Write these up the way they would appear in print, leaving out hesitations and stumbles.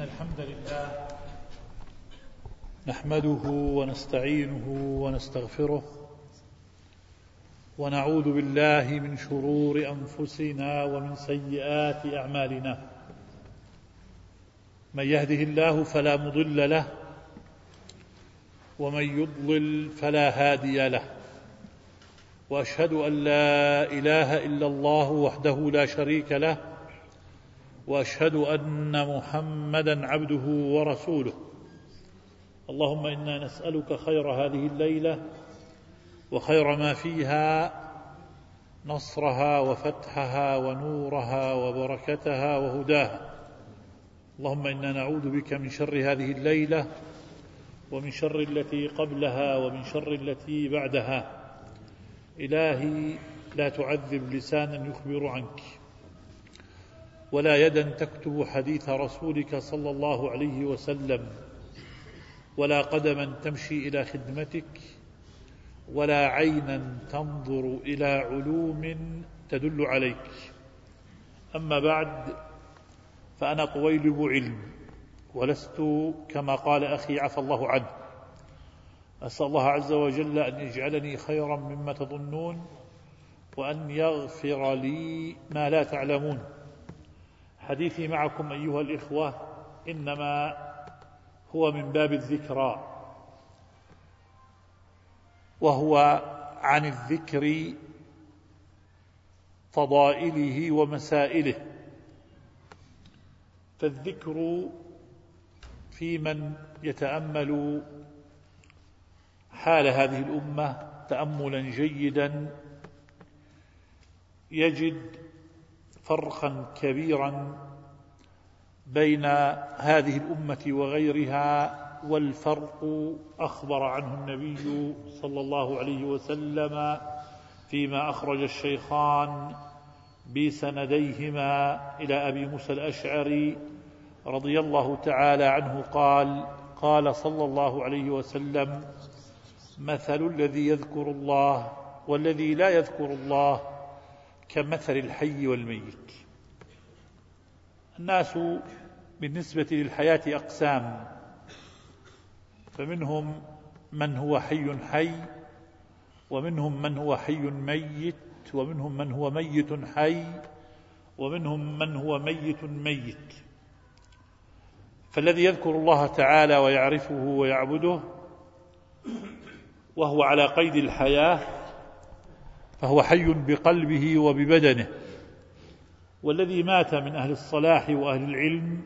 الحمد لله نحمده ونستعينه ونستغفره ونعوذ بالله من شرور أنفسنا ومن سيئات أعمالنا. من يهده الله فلا مضل له ومن يضلل فلا هادي له، وأشهد أن لا إله إلا الله وحده لا شريك له، وأشهد أن محمدا عبده ورسوله. اللهم إنا نسألك خير هذه الليلة وخير ما فيها، نصرها وفتحها ونورها وبركتها وهداها. اللهم إنا نعوذ بك من شر هذه الليلة ومن شر التي قبلها ومن شر التي بعدها. إلهي لا تعذب لسانا يخبر عنك، ولا يدا تكتب حديث رسولك صلى الله عليه وسلم، ولا قدما تمشي إلى خدمتك، ولا عينا تنظر إلى علوم تدل عليك. أما بعد، فأنا طويلب علم ولست كما قال أخي عفى الله عنه. أسأل الله عز وجل أن يجعلني خيرا مما تظنون، وأن يغفر لي ما لا تعلمون. حديثي معكم أيها الإخوة إنما هو من باب الذكرى، وهو عن الذكر، فضائله ومسائله. فالذكر في من يتأمل حال هذه الأمة تأملا جيدا يجد فرقا كبيرا بين هذه الأمة وغيرها، والفرق أخبر عنه النبي صلى الله عليه وسلم فيما أخرج الشيخان بسنديهما إلى أبي موسى الأشعري رضي الله تعالى عنه قال: قال صلى الله عليه وسلم: مثل الذي يذكر الله والذي لا يذكر الله كمثل الحي والميت. الناس بالنسبة للحياة أقسام، فمنهم من هو حي، ومنهم من هو حي ميت، ومنهم من هو ميت حي، ومنهم من هو ميت. فالذي يذكر الله تعالى ويعرفه ويعبده وهو على قيد الحياة فهو حي بقلبه وببدنه. والذي مات من أهل الصلاح وأهل العلم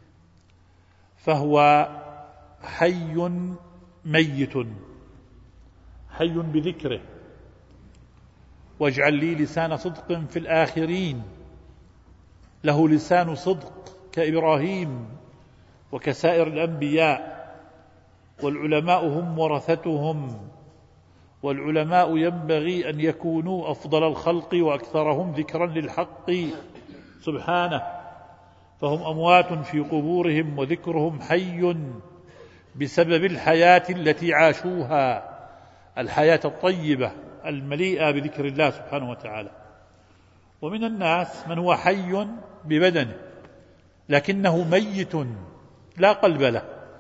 فهو حي ميت، حي بذكره. واجعل لي لسان صدق في الآخرين، له لسان صدق كإبراهيم وكسائر الأنبياء. والعلماء هم ورثتهم، والعلماء ينبغي أن يكونوا أفضل الخلق وأكثرهم ذكرا للحق سبحانه، فهم أموات في قبورهم وذكرهم حي بسبب الحياة التي عاشوها، الحياة الطيبة المليئة بذكر الله سبحانه وتعالى. ومن الناس من هو حي ببدنه لكنه ميت لا قلب له،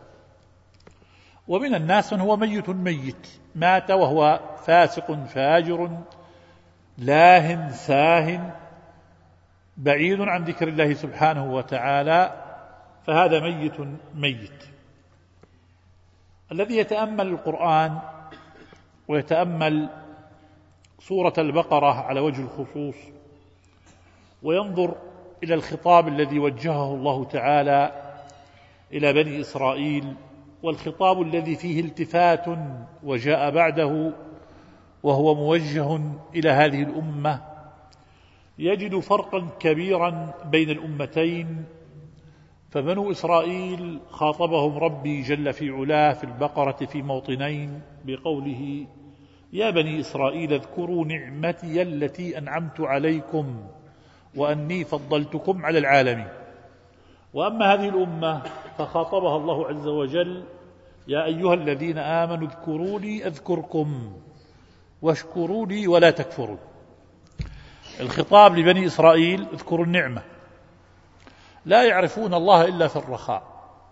ومن الناس من هو ميت مات وهو فاسق فاجر لاه ساه بعيد عن ذكر الله سبحانه وتعالى، فهذا ميت. الذي يتأمل القرآن ويتأمل سورة البقرة على وجه الخصوص، وينظر إلى الخطاب الذي وجهه الله تعالى إلى بني إسرائيل، والخطاب الذي فيه التفات وجاء بعده وهو موجه إلى هذه الأمة، يجد فرقا كبيرا بين الأمتين. فبنو إسرائيل خاطبهم ربي جل في علاه في البقرة في موطنين بقوله: يا بني إسرائيل اذكروا نعمتي التي أنعمت عليكم وأني فضلتكم على العالمين. وأما هذه الأمة فخاطبها الله عز وجل: يا أيها الذين آمنوا اذكروني أذكركم واشكروا لي ولا تكفرون. الخطاب لبني إسرائيل: اذكروا النعمة، لا يعرفون الله إلا في الرخاء،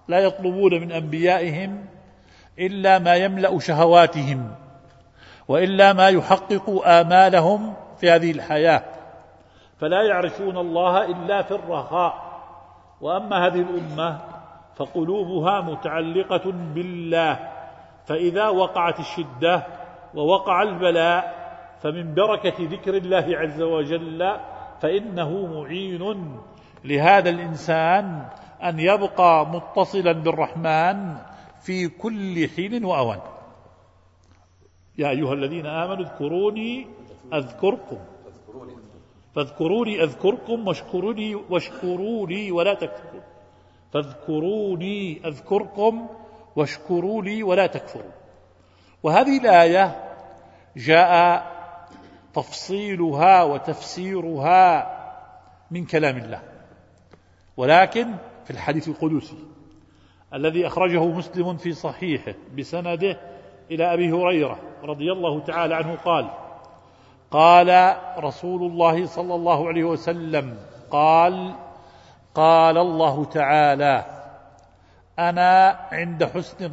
لا يطلبون من أنبيائهم إلا ما يملأ شهواتهم، وإلا ما يحقق آمالهم في هذه الحياة، فلا يعرفون الله إلا في الرخاء. وأما هذه الأمة فقلوبها متعلقة بالله، فإذا وقعت الشدة ووقع البلاء فمن بركة ذكر الله عز وجل فإنه معين لهذا الإنسان أن يبقى متصلا بالرحمن في كل حين وأوان. يا أيها الذين آمنوا اذكروني أذكركم فاذكروني أذكركم واشكروا لي ولا تكفرون. فاذكروني أذكركم واشكروا لي ولا تكفرون. وهذه الآية جاء تفصيلها وتفسيرها من كلام الله، ولكن في الحديث القدسي الذي أخرجه مسلم في صحيحه بسنده إلى أبي هريرة رضي الله تعالى عنه قال: قال رسول الله صلى الله عليه وسلم قال الله تعالى: أنا عند حسن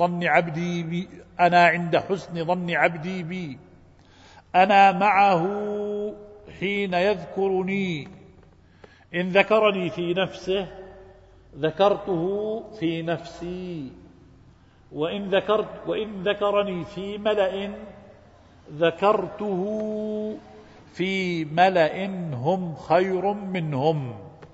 ظن عبدي بي أنا معه حين يذكرني، إن ذكرني في نفسه ذكرته في نفسي، وإن ذكرني في ملأ ذكرته في ملأ هم خير منهم.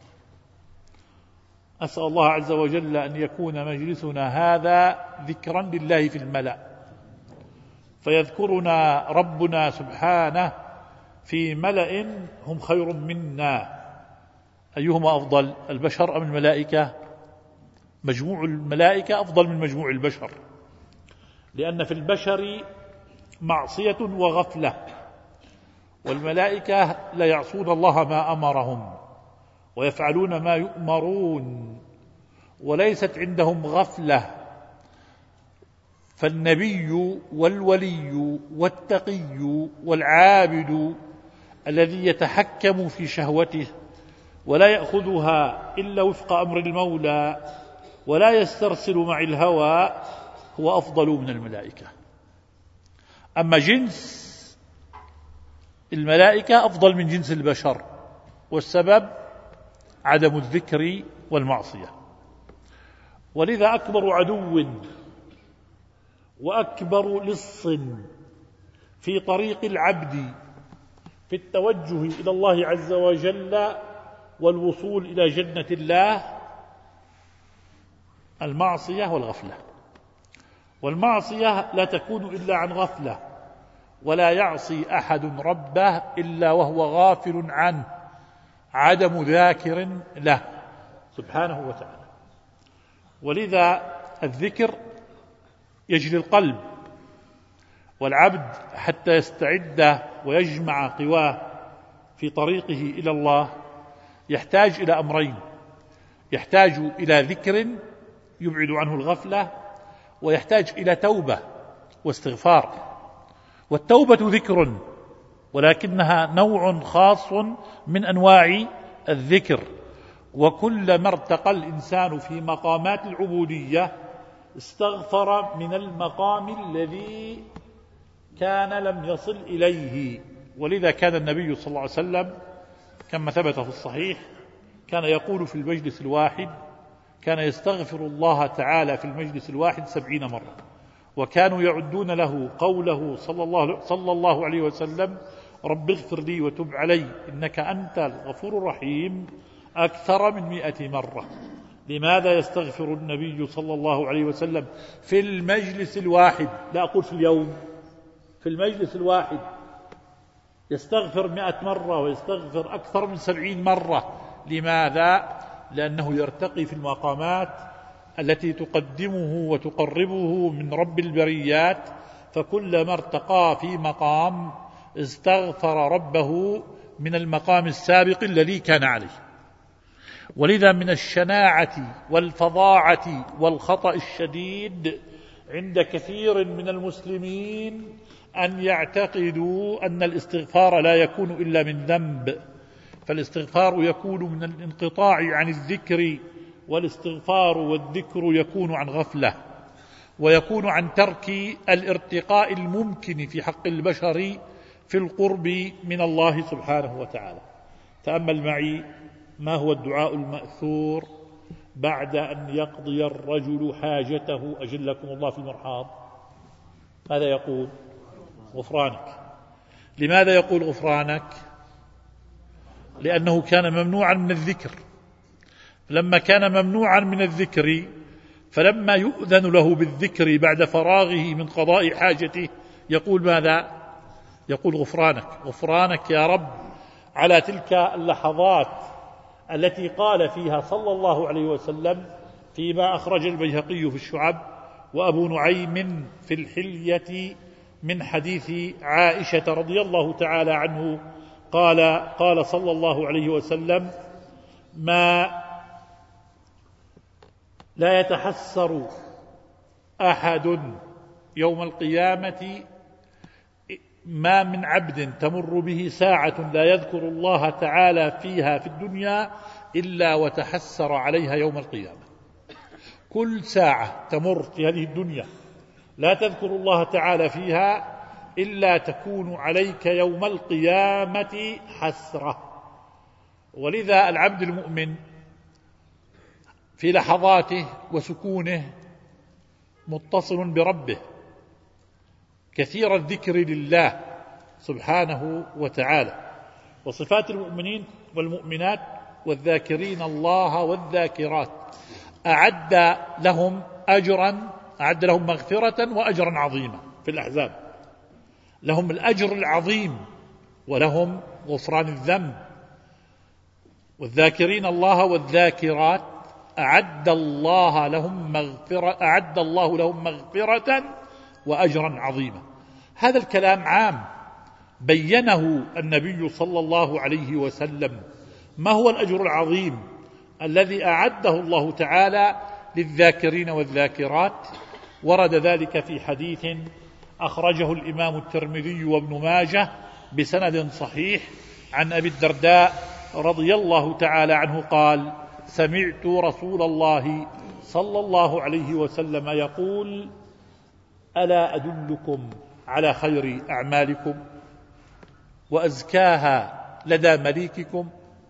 أسأل الله عز وجل أن يكون مجلسنا هذا ذكرا لله في الملأ، فيذكرنا ربنا سبحانه في ملأ هم خير منا. أيهما أفضل، البشر أم الملائكة؟ مجموع الملائكة أفضل من مجموع البشر، لأن في البشر معصية وغفلة، والملائكة لا يعصون الله ما أمرهم ويفعلون ما يؤمرون، وليست عندهم غفلة. فالنبي والولي والتقي والعابد الذي يتحكم في شهوته ولا يأخذها إلا وفق أمر المولى ولا يسترسل مع الهوى هو أفضل من الملائكة. أما جنس الملائكة أفضل من جنس البشر، والسبب عدم الذكر والمعصية. ولذا أكبر عدو وأكبر لص في طريق العبد في التوجه إلى الله عز وجل والوصول إلى جنة الله المعصية والغفلة. والمعصية لا تكون إلا عن غفلة، ولا يعصي أحد ربه إلا وهو غافل عنه، عدم ذاكر له سبحانه وتعالى. ولذا الذكر يجري القلب، والعبد حتى يستعد ويجمع قواه في طريقه إلى الله يحتاج إلى أمرين: يحتاج إلى ذكر يبعد عنه الغفلة، ويحتاج إلى توبة واستغفار. والتوبة ذكر، ولكنها نوع خاص من أنواع الذكر. وكلما ارتقى الإنسان في مقامات العبودية استغفر من المقام الذي كان لم يصل إليه. ولذا كان النبي صلى الله عليه وسلم كما ثبت في الصحيح كان يقول في المجلس الواحد، كان يستغفر الله تعالى في المجلس الواحد 70 مرة، وكانوا يعدون له قوله صلى الله عليه وسلم: رب اغفر لي وتب علي إنك أنت الغفور الرحيم، أكثر من 100 مرة. لماذا يستغفر النبي صلى الله عليه وسلم في المجلس الواحد؟ لا أقول في اليوم، في المجلس الواحد يستغفر 100 مرة ويستغفر أكثر من 70 مرة. لماذا؟ لأنه يرتقي في المقامات التي تقدمه وتقربه من رب البريات، فكلما ارتقى في مقام استغفر ربه من المقام السابق الذي كان عليه. ولذا من الشناعة والفظاعة والخطأ الشديد عند كثير من المسلمين أن يعتقدوا أن الاستغفار لا يكون إلا من ذنب، فالاستغفار يكون من الانقطاع عن الذكر والاستغفار والذكر يكون عن غفلة، ويكون عن ترك الارتقاء الممكن في حق البشر في القرب من الله سبحانه وتعالى. تأمل معي ما هو الدعاء المأثور بعد أن يقضي الرجل حاجته أجلكم الله في المرحاض. ماذا يقول؟ غفرانك. لماذا يقول غفرانك؟ لأنه كان ممنوعا من الذكر. لما كان ممنوعا من الذكر، فلما يؤذن له بالذكر بعد فراغه من قضاء حاجته يقول ماذا؟ يقول غفرانك. غفرانك يا رب على تلك اللحظات التي قال فيها صلى الله عليه وسلم فيما أخرج البيهقي في الشعب وأبو نعيم في الحلية من حديث عائشة رضي الله تعالى عنه قال صلى الله عليه وسلم: ما لا يتحسر أحد يوم القيامة، ما من عبد تمر به ساعة لا يذكر الله تعالى فيها في الدنيا إلا وتحسر عليها يوم القيامة. كل ساعة تمر في هذه الدنيا لا تذكر الله تعالى فيها إلا تكون عليك يوم القيامة حسرة. ولذا العبد المؤمن في لحظاته وسكونه متصل بربه، كثير الذكر لله سبحانه وتعالى. وصفات المؤمنين والمؤمنات والذاكرين الله والذاكرات أعد لهم مغفرة وأجرا عظيما في الأحزاب. لهم الأجر العظيم ولهم غفران الذنب. والذاكرين الله والذاكرات أعد الله لهم مغفرة وأجرا عظيما. هذا الكلام عام بينه النبي صلى الله عليه وسلم. ما هو الأجر العظيم الذي أعده الله تعالى للذاكرين والذاكرات؟ ورد ذلك في حديث أخرجه الإمام الترمذي وابن ماجه بسند صحيح عن أبي الدرداء رضي الله تعالى عنه قال: سمعت رسول الله صلى الله عليه وسلم يقول: ألا أدلكم على خير أعمالكم وأزكاها لدى مليككم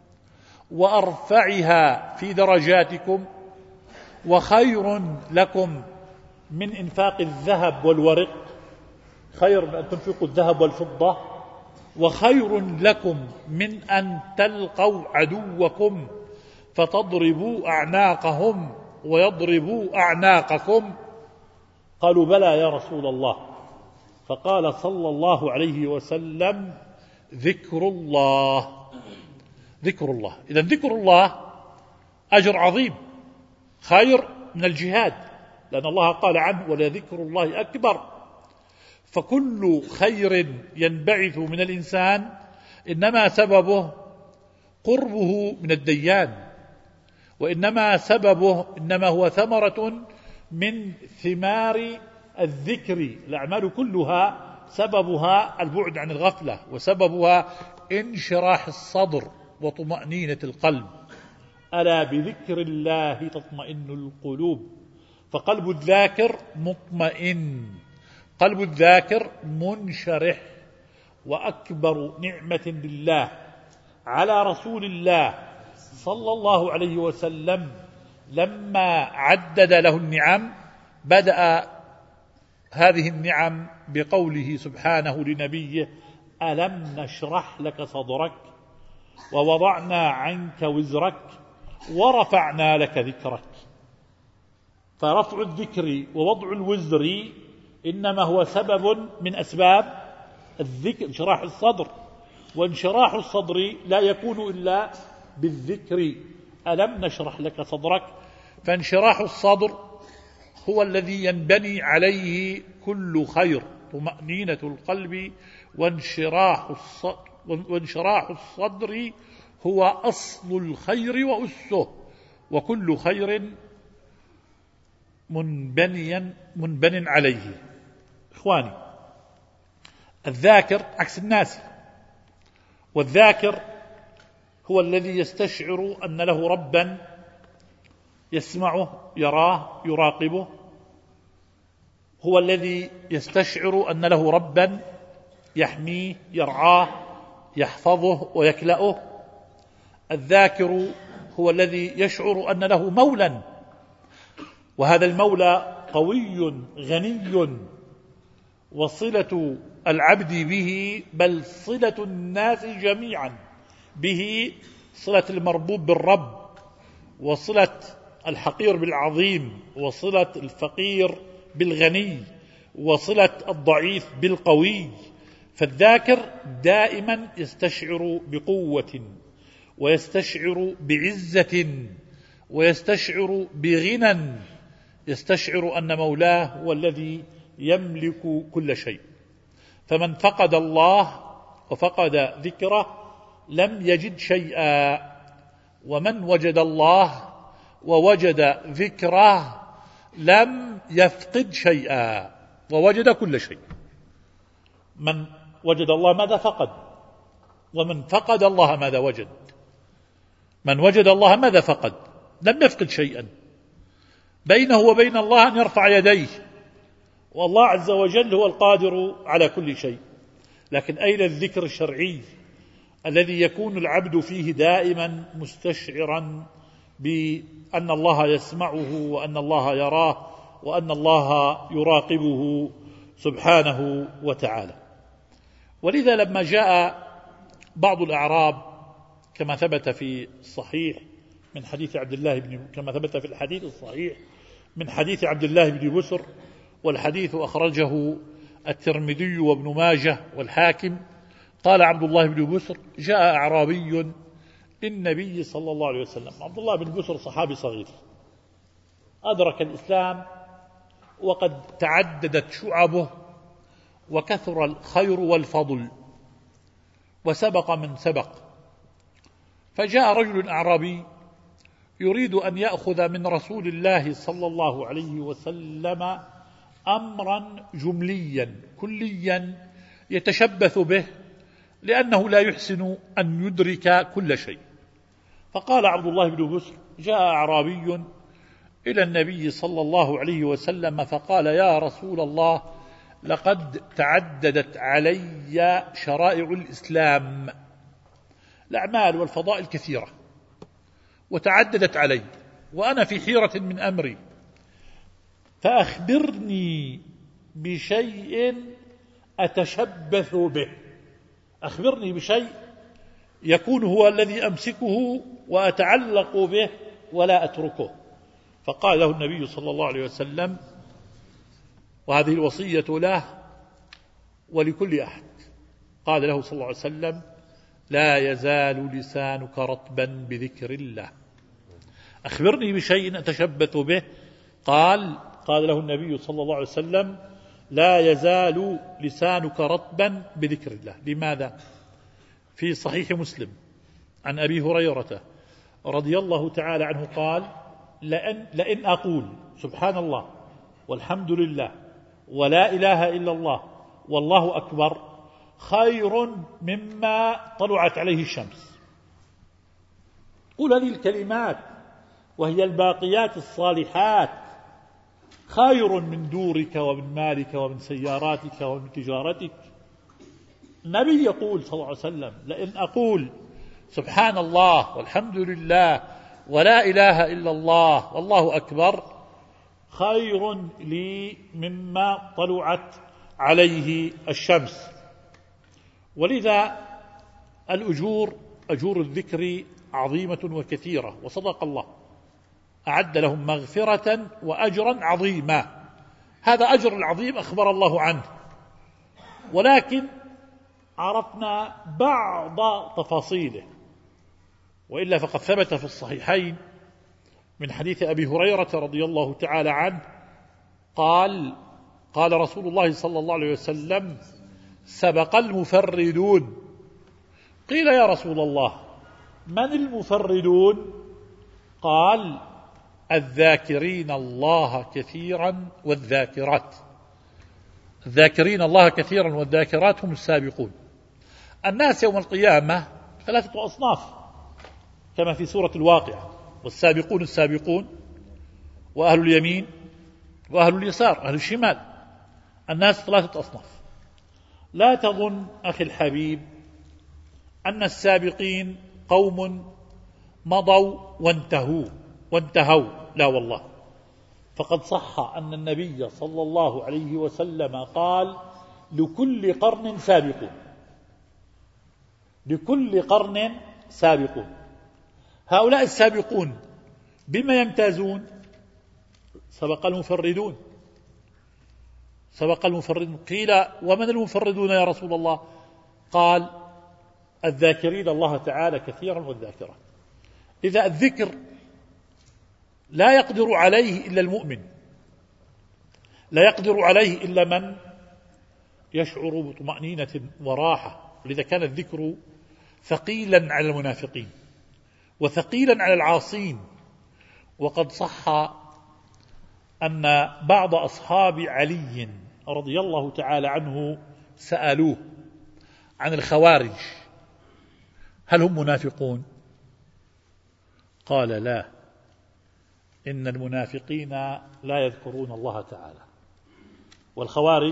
وأرفعها في درجاتكم وخير لكم من إنفاق الذهب والورق، خير من أن تنفقوا الذهب والفضة، وخير لكم من أن تلقوا عدوكم فتضربوا أعناقهم ويضربوا أعناقكم؟ قالوا: بلى يا رسول الله. فقال صلى الله عليه وسلم: ذكر الله. ذكر الله. إذن ذكر الله أجر عظيم، خير من الجهاد، لأن الله قال عنه: ولذكر الله أكبر. فكل خير ينبعث من الإنسان إنما سببه قربه من الديان، وإنما هو ثمرة من ثمار الذكر. الأعمال كلها سببها البعد عن الغفلة، وسببها انشراح الصدر وطمأنينة القلب. ألا بذكر الله تطمئن القلوب. فقلب الذاكر مطمئن، قلب الذاكر منشرح. وأكبر نعمة لله على رسول الله صلى الله عليه وسلم لما عدد له النعم بدأ هذه النعم بقوله سبحانه لنبيه: ألم نشرح لك صدرك ووضعنا عنك وزرك ورفعنا لك ذكرك. فرفع الذكر ووضع الوزر إنما هو سبب من أسباب الذكر، انشراح الصدر. وانشراح الصدر لا يكون إلا بالذكر. ألم نشرح لك صدرك. فانشراح الصدر هو الذي ينبني عليه كل خير، طمأنينة القلب. وانشراح الصدر هو أصل الخير وأسه، وكل خير منبن عليه. إخواني، الذاكر عكس الناس. والذاكر هو الذي يستشعر أن له ربا يسمعه، يراه، يراقبه، هو الذي يستشعر أن له ربا يحميه، يرعاه، يحفظه ويكلأه. الذاكر هو الذي يشعر أن له مولا، وهذا المولى قوي غني، وصلة العبد به، بل صلة الناس جميعا به، صلة المربوب بالرب، وصلة الحقير بالعظيم، وصلة الفقير بالغني، وصلة الضعيف بالقوي. فالذاكر دائما يستشعر بقوة، ويستشعر بعزة، ويستشعر بغنى، يستشعر أن مولاه هو الذي يملك كل شيء. فمن فقد الله وفقد ذكره لم يجد شيئا، ومن وجد الله ووجد ذكره لم يفقد شيئا ووجد كل شيء. من وجد الله ماذا فقد؟ ومن فقد الله ماذا وجد؟ من وجد الله ماذا فقد؟ لم يفقد شيئا. بينه وبين الله أن يرفع يديه، والله عز وجل هو القادر على كل شيء. لكن أين الذكر الشرعي الذي يكون العبد فيه دائما مستشعرا بأن الله يسمعه، وأن الله يراه، وأن الله يراقبه سبحانه وتعالى. ولذا لما جاء بعض الأعراب كما ثبت في الصحيح من حديث عبد الله كما ثبت في الحديث الصحيح من حديث عبد الله بن بسر، والحديث أخرجه الترمذي وابن ماجه والحاكم، قال عبد الله بن بسر: جاء أعرابي للنبي صلى الله عليه وسلم. عبد الله بن بسر صحابي صغير أدرك الإسلام وقد تعددت شعبه، وكثر الخير والفضل، وسبق من سبق. فجاء رجل أعرابي يريد أن يأخذ من رسول الله صلى الله عليه وسلم أمرا جمليا كليا يتشبث به، لأنه لا يحسن أن يدرك كل شيء. فقال عبد الله بن بسر: جاء أعرابي إلى النبي صلى الله عليه وسلم فقال: يا رسول الله، لقد تعددت علي شرائع الإسلام، الأعمال والفضائل كثيرة وتعددت علي، وأنا في حيرة من أمري، فأخبرني بشيء أتشبث به، أخبرني بشيء يكون هو الذي أمسكه وأتعلق به ولا أتركه. فقال له النبي صلى الله عليه وسلم، وهذه الوصية له ولكل أحد، قال له صلى الله عليه وسلم: لا يزال لسانك رطبا بذكر الله. أخبرني بشيء أتشبث به. قال له النبي صلى الله عليه وسلم: لا يزال لسانك رطبا بذكر الله. لماذا؟ في صحيح مسلم عن أبي هريرة رضي الله تعالى عنه قال: لئن أقول سبحان الله والحمد لله ولا إله إلا الله والله أكبر خير مما طلعت عليه الشمس. قل هذه الكلمات وهي الباقيات الصالحات خير من دورك ومن مالك ومن سياراتك ومن تجارتك. النبي يقول صلى الله عليه وسلم: لئن أقول سبحان الله والحمد لله ولا إله إلا الله والله أكبر خير لي مما طلعت عليه الشمس. ولذا أجور الذكر عظيمة وكثيرة، وصدق الله، أعد لهم مغفرة وأجرا عظيما. هذا أجر العظيم أخبر الله عنه، ولكن عرفنا بعض تفاصيله، وإلا فقد ثبت في الصحيحين من حديث أبي هريرة رضي الله تعالى عنه قال رسول الله صلى الله عليه وسلم: سبق المفردون. قيل: يا رسول الله، من المفردون؟ قال: الذاكرين الله كثيرا والذاكرات. الذاكرين الله كثيرا والذاكرات هم السابقون. الناس يوم القيامة 3 أصناف كما في سورة الواقعة: والسابقون السابقون وأهل اليمين وأهل اليسار، أهل الشمال. الناس 3 أصناف. لا تظن أخي الحبيب أن السابقين قوم مضوا وانتهوا، لا والله. فقد صح أن النبي صلى الله عليه وسلم قال: لكل قرن سابقون، لكل قرن سابقون. هؤلاء السابقون بما يمتازون؟ سبق المفردون. قيل: ومن المفردون يا رسول الله؟ قال: الذاكرين الله تعالى كثيرا والذاكرات. إذا الذكر لا يقدر عليه إلا المؤمن، لا يقدر عليه إلا من يشعر بطمأنينة وراحة. لذا كان الذكر ثقيلا على المنافقين وثقيلا على العاصين. وقد صح أن بعض أصحاب علي رضي الله تعالى عنه سألوه عن الخوارج: هل هم منافقون؟ قال: لا، إن المنافقين لا يذكرون الله تعالى، والخوارج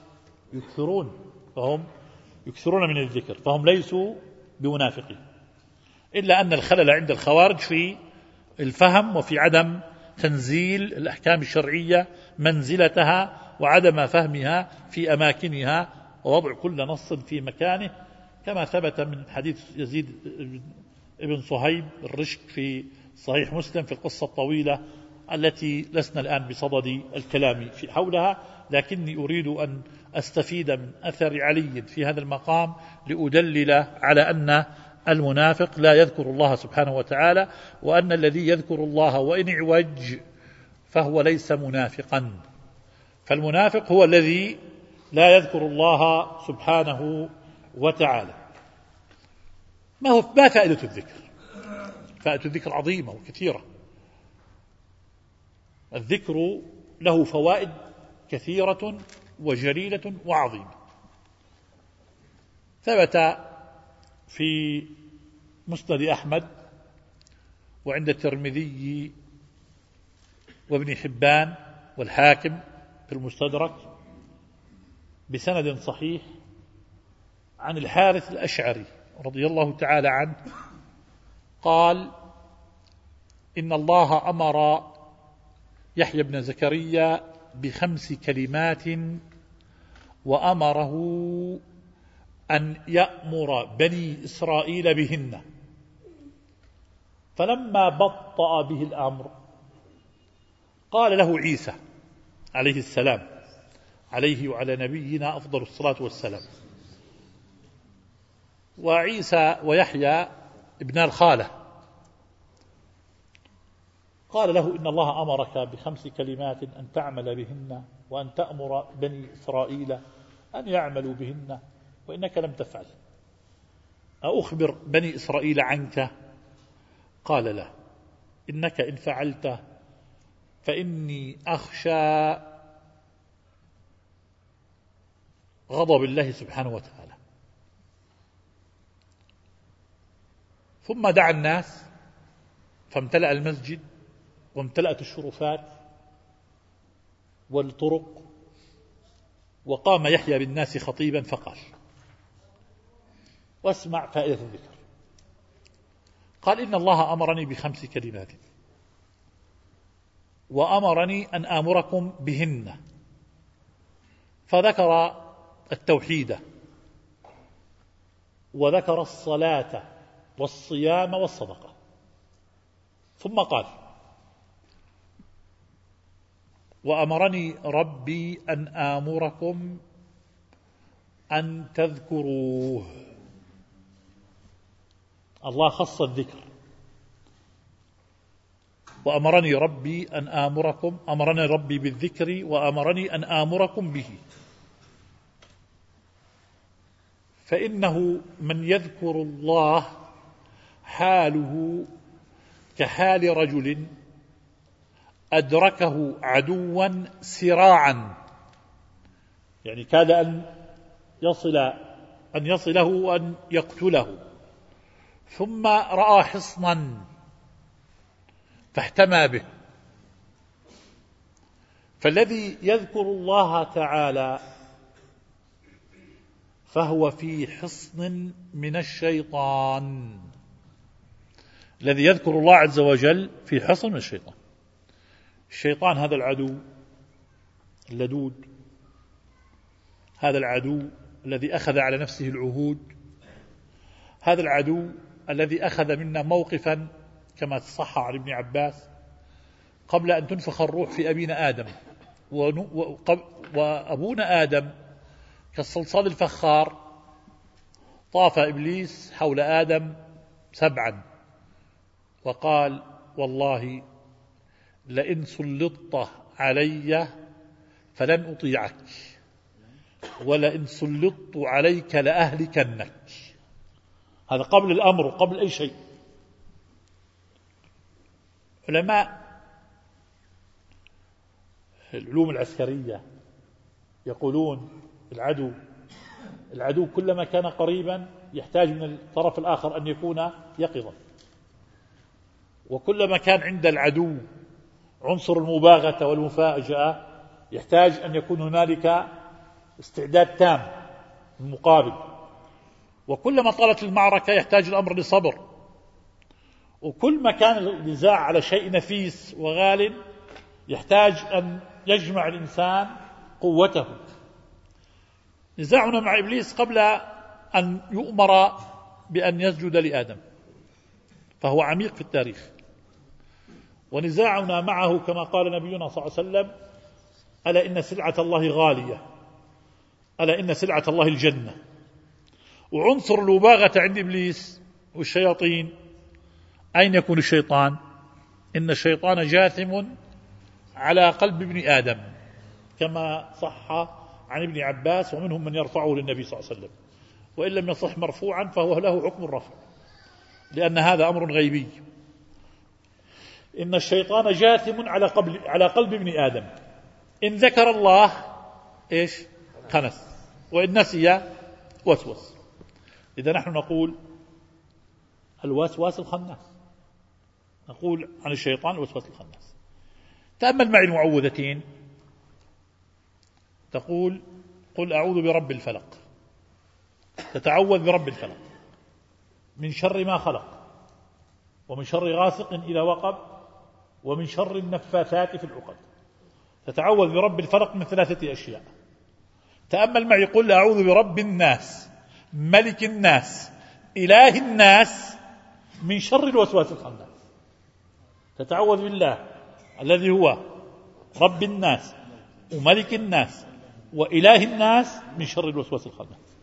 فهم يكثرون من الذكر، فهم ليسوا بمنافقين. إلا أن الخلل عند الخوارج في الفهم وفي عدم تنزيل الأحكام الشرعية منزلتها، وعدم فهمها في أماكنها، ووضع كل نص في مكانه، كما ثبت من حديث يزيد ابن صهيب الرشك في صحيح مسلم في القصة الطويلة التي لسنا الآن بصدد الكلام في حولها. لكني أريد أن أستفيد من أثر علي في هذا المقام لأدلل على أن المنافق لا يذكر الله سبحانه وتعالى، وأن الذي يذكر الله وإن اعوج فهو ليس منافقا. فالمنافق هو الذي لا يذكر الله سبحانه وتعالى. ما فائدة الذكر؟ فائدة الذكر عظيمة وكثيرة. الذكر له فوائد كثيرة وجليلة وعظيمة. ثبت في مسند أحمد وعند الترمذي وابن حبان والحاكم في المستدرك بسند صحيح عن الحارث الأشعري رضي الله تعالى عنه قال: إن الله أمر يحيى بن زكريا ب5 كلمات، وأمره أن يأمر بني إسرائيل بهن، فلما بطأ به الأمر قال له عيسى عليه السلام، عليه وعلى نبينا أفضل الصلاة والسلام، وعيسى ويحيى ابن الخالة، قال له: إن الله أمرك ب5 كلمات أن تعمل بهن، وأن تأمر بني إسرائيل أن يعملوا بهن، وإنك لم تفعل. أخبر بني إسرائيل عنك؟ قال: لا، إنك إن فعلت فإني أخشى غضب الله سبحانه وتعالى. ثم دعا الناس فامتلأ المسجد وامتلأت الشرفات والطرق، وقام يحيى بالناس خطيبا فقال، واسمع فائدة الذكر، قال: إن الله أمرني ب5 كلمات، وأمرني أن آمركم بهن، فذكر التوحيد، وذكر الصلاة والصيام والصدقة، ثم قال: وأمرني ربي أن آمركم أن تذكروه. الله خص الذكر. وأمرني ربي أن آمركم، أمرني ربي بالذكر وأمرني أن آمركم به، فإنه من يذكر الله حاله كحال رجل أدركه عدوا سراعا، يعني كاد أن يصله وأن يقتله، ثم رأى حصنا فاحتمى به فالذي يذكر الله تعالى فهو في حصن من الشيطان. الذي يذكر الله عز وجل في حصن من الشيطان. الشيطان هذا العدو اللدود، هذا العدو الذي أخذ على نفسه العهود، هذا العدو الذي أخذ منا موقفا كما صح عن ابن عباس قبل أن تنفخ الروح في أبينا آدم، وأبونا آدم كالصلصال الفخار، طاف إبليس حول آدم 7 وقال: والله لئن سلطت علي فلن أطيعك، ولئن سلطت عليك لأهلكنك. هذا قبل الأمر وقبل أي شيء. علماء العلوم العسكرية يقولون العدو كلما كان قريبا يحتاج من الطرف الآخر أن يكون يقظا، وكلما كان عند العدو عنصر المباغتة والمفاجأة يحتاج أن يكون هنالك استعداد تام مقابل، وكلما طالت المعركة يحتاج الأمر لصبر، وكل ما كان النزاع على شيء نفيس وغال يحتاج أن يجمع الإنسان قوته. نزاعنا مع إبليس قبل أن يؤمر بأن يسجد لآدم فهو عميق في التاريخ، ونزاعنا معه كما قال نبينا صلى الله عليه وسلم: ألا إن سلعة الله غالية، ألا إن سلعة الله الجنة. وعنصر المباغتة عند إبليس والشياطين أين يكون الشيطان؟ إن الشيطان جاثم على قلب ابن آدم كما صح عن ابن عباس، ومنهم من يرفعه للنبي صلى الله عليه وسلم، وإن لم يصح مرفوعا فهو له حكم الرفع لأن هذا أمر غيبي. إن الشيطان جاثم على قلب ابن آدم، إن ذكر الله خنس، وإن نسي وسوس. إذا نحن نقول الوسواس الخناس، نقول عن الشيطان الوسواس الخناس. تأمل معي المعوذتين، تقول: قل أعوذ برب الفلق، تتعوذ برب الفلق من شر ما خلق، ومن شر غاسق إذا وقب، ومن شر النفاثات في العقد. تتعوذ برب الفلق من 3 أشياء. تأمل معي: قل أعوذ برب الناس ملك الناس إله الناس من شر الوسواس الخناس. تتعوذ بالله الذي هو رب الناس وملك الناس وإله الناس من شر الوسواس الخناس.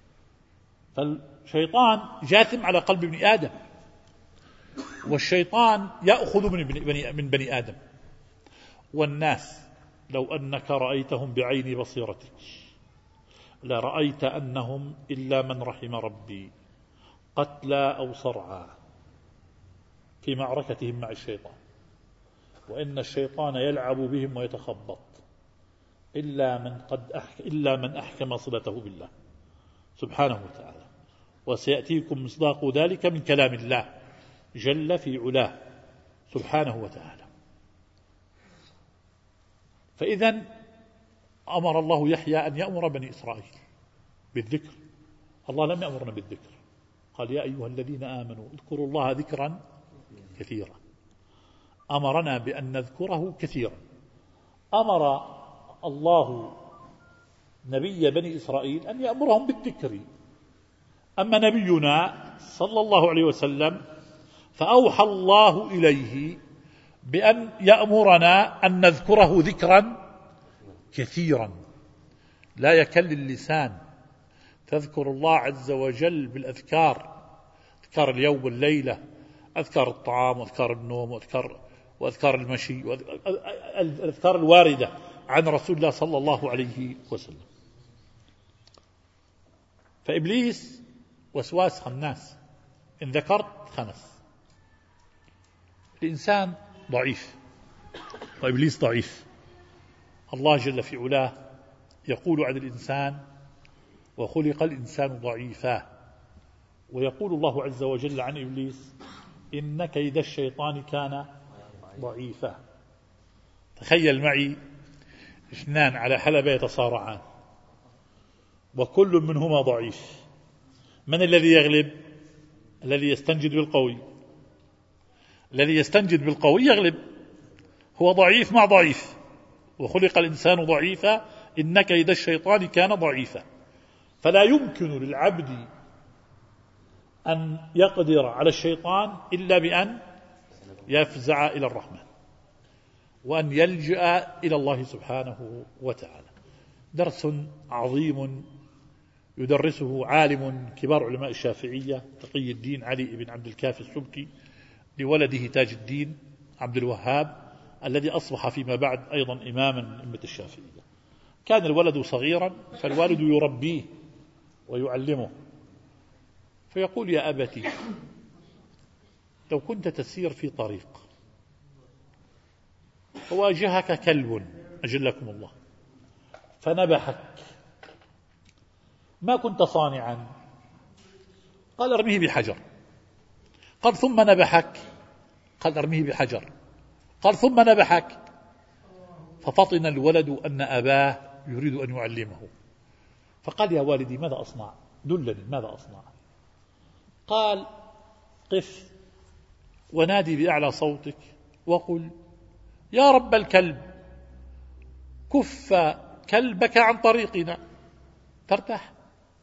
فالشيطان جاثم على قلب ابن آدم، والشيطان يأخذ من بني آدم. والناس لو أنك رأيتهم بعين بصيرتك لرأيت أنهم إلا من رحم ربي قتلى أو صرعى في معركتهم مع الشيطان، وإن الشيطان يلعب بهم ويتخبط إلا من أحكم صلته بالله سبحانه وتعالى. وسيأتيكم مصداق ذلك من كلام الله جل في علاه سبحانه وتعالى. فإذا أمر الله يحيى أن يأمر بني إسرائيل بالذكر. الله لم يأمرنا بالذكر، قال: يا أيها الذين آمنوا اذكروا الله ذكرا كثيرا. أمرنا بأن نذكره كثيرا. أمر الله نبي بني إسرائيل أن يأمرهم بالذكر. أما نبينا صلى الله عليه وسلم فأوحى الله إليه بأن يأمرنا أن نذكره ذكرا كثيرا. لا يكل اللسان تذكر الله عز وجل بالأذكار، أذكار اليوم والليلة، أذكار الطعام وأذكار النوم وأذكار المشي، الأذكار الواردة عن رسول الله صلى الله عليه وسلم. فإبليس وسواس خناس، إن ذكرت خنس. الإنسان ضعيف وإبليس ضعيف. الله جل في علاه يقول عن الإنسان: وخلق الإنسان ضعيفا. ويقول الله عز وجل عن إبليس: إن كيد الشيطان كان ضعيفا. تخيل معي اثنان على حلبة يتصارعان وكل منهما ضعيف، من الذي يغلب؟ الذي يستنجد بالقوي. الذي يستنجد بالقوي يغلب، هو ضعيف مع ضعيف، وخلق الإنسان ضعيفا إن كيد الشيطان كان ضعيفا. فلا يمكن للعبد أن يقدر على الشيطان إلا بأن يفزع إلى الرحمن وأن يلجأ إلى الله سبحانه وتعالى. درس عظيم يدرسه عالم كبار علماء الشافعية تقي الدين علي بن عبد الكافي السبكي لولده تاج الدين عبد الوهاب الذي أصبح فيما بعد أيضا إماما من أئمة الشافعية. كان الولد صغيرا فالوالد يربيه ويعلمه، فيقول: يا أبتي، لو كنت تسير في طريق فواجهك كلب أجلكم الله فنبحك، ما كنت صانعا؟ قال: ارميه بحجر. قال: ثم نبحك؟ قال: ارميه بحجر. قال: ثم نبحك؟ ففطن الولد أن أباه يريد أن يعلمه، فقال: يا والدي ماذا أصنع؟ دلني ماذا أصنع؟ قال: قف ونادي بأعلى صوتك وقل: يا رب الكلب، كف كلبك عن طريقنا ترتاح.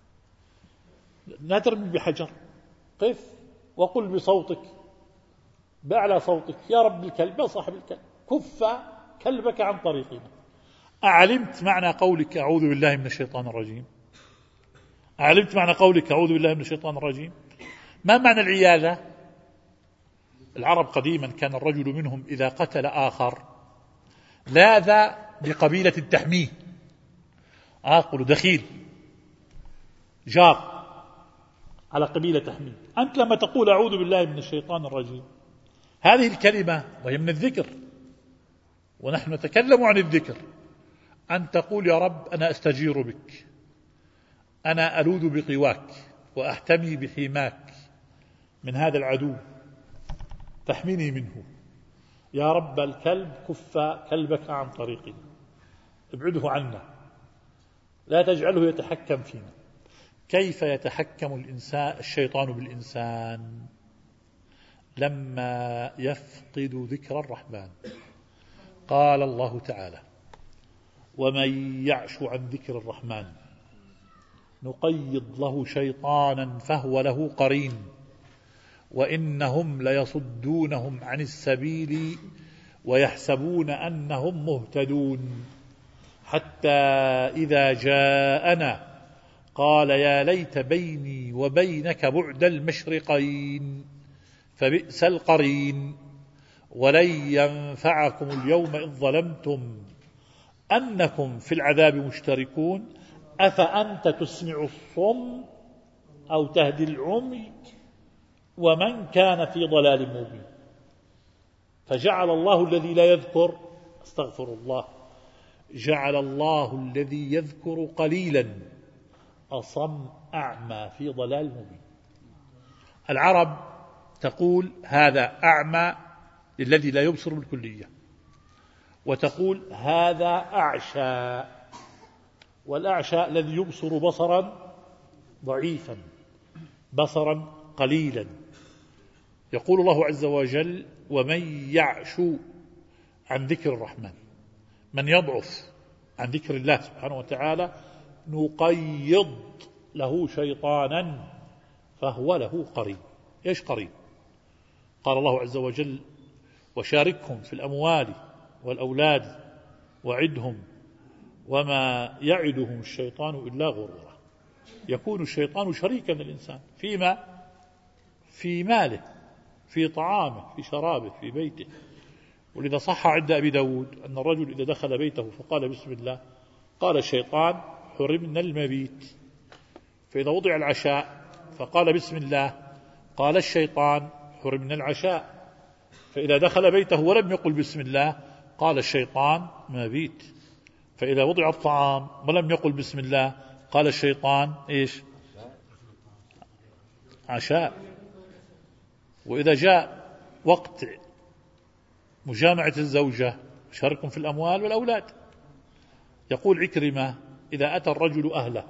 لا ترمي بحجر، قف وقل بصوتك بأعلى صوتك: يا رب الكلب، يا صاحب الكلب، كف كلبك عن طريقنا. أعلمت معنى قولك أعوذ بالله من الشيطان الرجيم؟ أعلمت معنى قولك أعوذ بالله من الشيطان الرجيم؟ ما معنى العياذة؟ العرب قديما كان الرجل منهم إذا قتل آخر لاذ بقبيلة تحميه، أقول دخيل جار على قبيلة تحميه. أنت لما تقول أعوذ بالله من الشيطان الرجيم، هذه الكلمة وهي من الذكر ونحن نتكلم عن الذكر، أن تقول: يا رب أنا أستجير بك، أنا ألوذ بقواك وأحتمي بحماك من هذا العدو، تحميني منه. يا رب الكلب، كف كلبك عن طريقنا، ابعده عنا، لا تجعله يتحكم فينا. كيف يتحكم الشيطان بالإنسان؟ لما يفقد ذكر الرحمن. قال الله تعالى: ومن يعش عن ذكر الرحمن نقيض له شيطانا فهو له قرين وإنهم ليصدونهم عن السبيل ويحسبون أنهم مهتدون حتى إذا جاءنا قال يا ليت بيني وبينك بعد المشرقين فبئس القرين ولن ينفعكم اليوم إذ ظلمتم أنكم في العذاب مشتركون أفأنت تسمع الصم أو تهدي العمي ومن كان في ضلال مبين. فجعل الله الذي لا يذكر، استغفر الله، جعل الله الذي يذكر قليلا أصم أعمى في ضلال مبين. العرب تقول هذا أعمى الذي لا يبصر بالكلية، وتقول هذا أعشى، والأعشى الذي يبصر بصرا ضعيفا، بصرا قليلا. يقول الله عز وجل: ومن يعش عن ذكر الرحمن، من يضعف عن ذكر الله سبحانه وتعالى نقيض له شيطانا فهو له قرين. إيش قرين؟ قال الله عز وجل: وشاركهم في الأموال والأولاد وعدهم وما يعدهم الشيطان إلا غرورا. يكون الشيطان شريكا للإنسان فيما؟ في ماله، في طعامه، في شرابه، في بيته. ولذا صح عند أبي داود أن الرجل إذا دخل بيته فقال بسم الله قال الشيطان حرمنا المبيت. فإذا وضع العشاء فقال بسم الله قال الشيطان حرمنا العشاء. فإذا دخل بيته ولم يقل بسم الله قال الشيطان مبيت. فإذا وضع الطعام ولم يقل بسم الله قال الشيطان إيش؟ عشاء. وإذا جاء وقت مجامعة الزوجة شاركهم في الأموال والأولاد، يقول عكرمة: إذا أتى الرجل أهله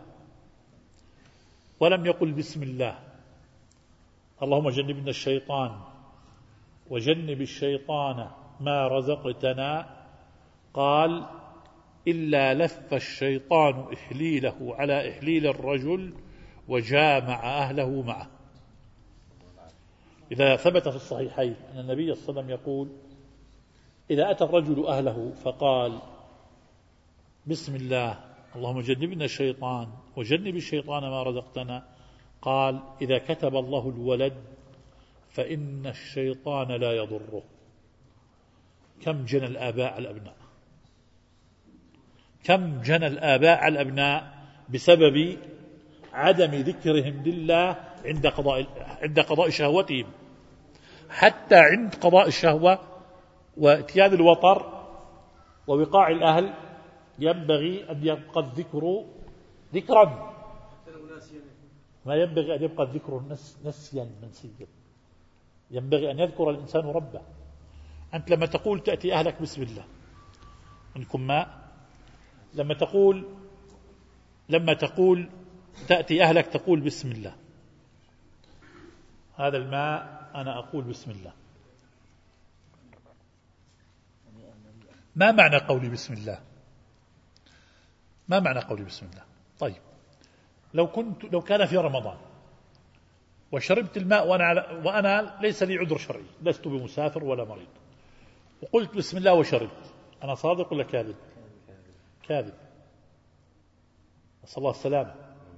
ولم يقل بسم الله اللهم جنبنا الشيطان وجنب الشيطان ما رزقتنا، قال: إلا لف الشيطان إحليله على إحليل الرجل وجامع أهله معه. إذا ثبت في الصحيحين أن النبي صلى الله عليه وسلم يقول: إذا أتى الرجل أهله فقال بسم الله اللهم جنبنا الشيطان وجنب الشيطان ما رزقتنا، قال: إذا كتب الله الولد فإن الشيطان لا يضره. كم جنى الآباء على الأبناء، كم جنى الآباء على الأبناء بسبب عدم ذكرهم لله عند قضاء شهوتهم. حتى عند قضاء الشهوة واتيان الوطر ووقاع الأهل ينبغي أن يبقى الذكر ذكرا، ما ينبغي أن يبقى الذكر نسيا منسيا. ينبغي أن يذكر الإنسان ربه. أنت لما تقول تأتي أهلك بسم الله، عندكم ماء، لما تقول تأتي أهلك تقول بسم الله، هذا الماء أنا أقول بسم الله. ما معنى قولي بسم الله؟ ما معنى قولي بسم الله؟ طيب، لو كان في رمضان وشربت الماء وأنا ليس لي عذر شرعي، لست بمسافر ولا مريض، وقلت بسم الله وشربت، أنا صادق ولا كاذب؟ كاذب، نسأل الله السلامة.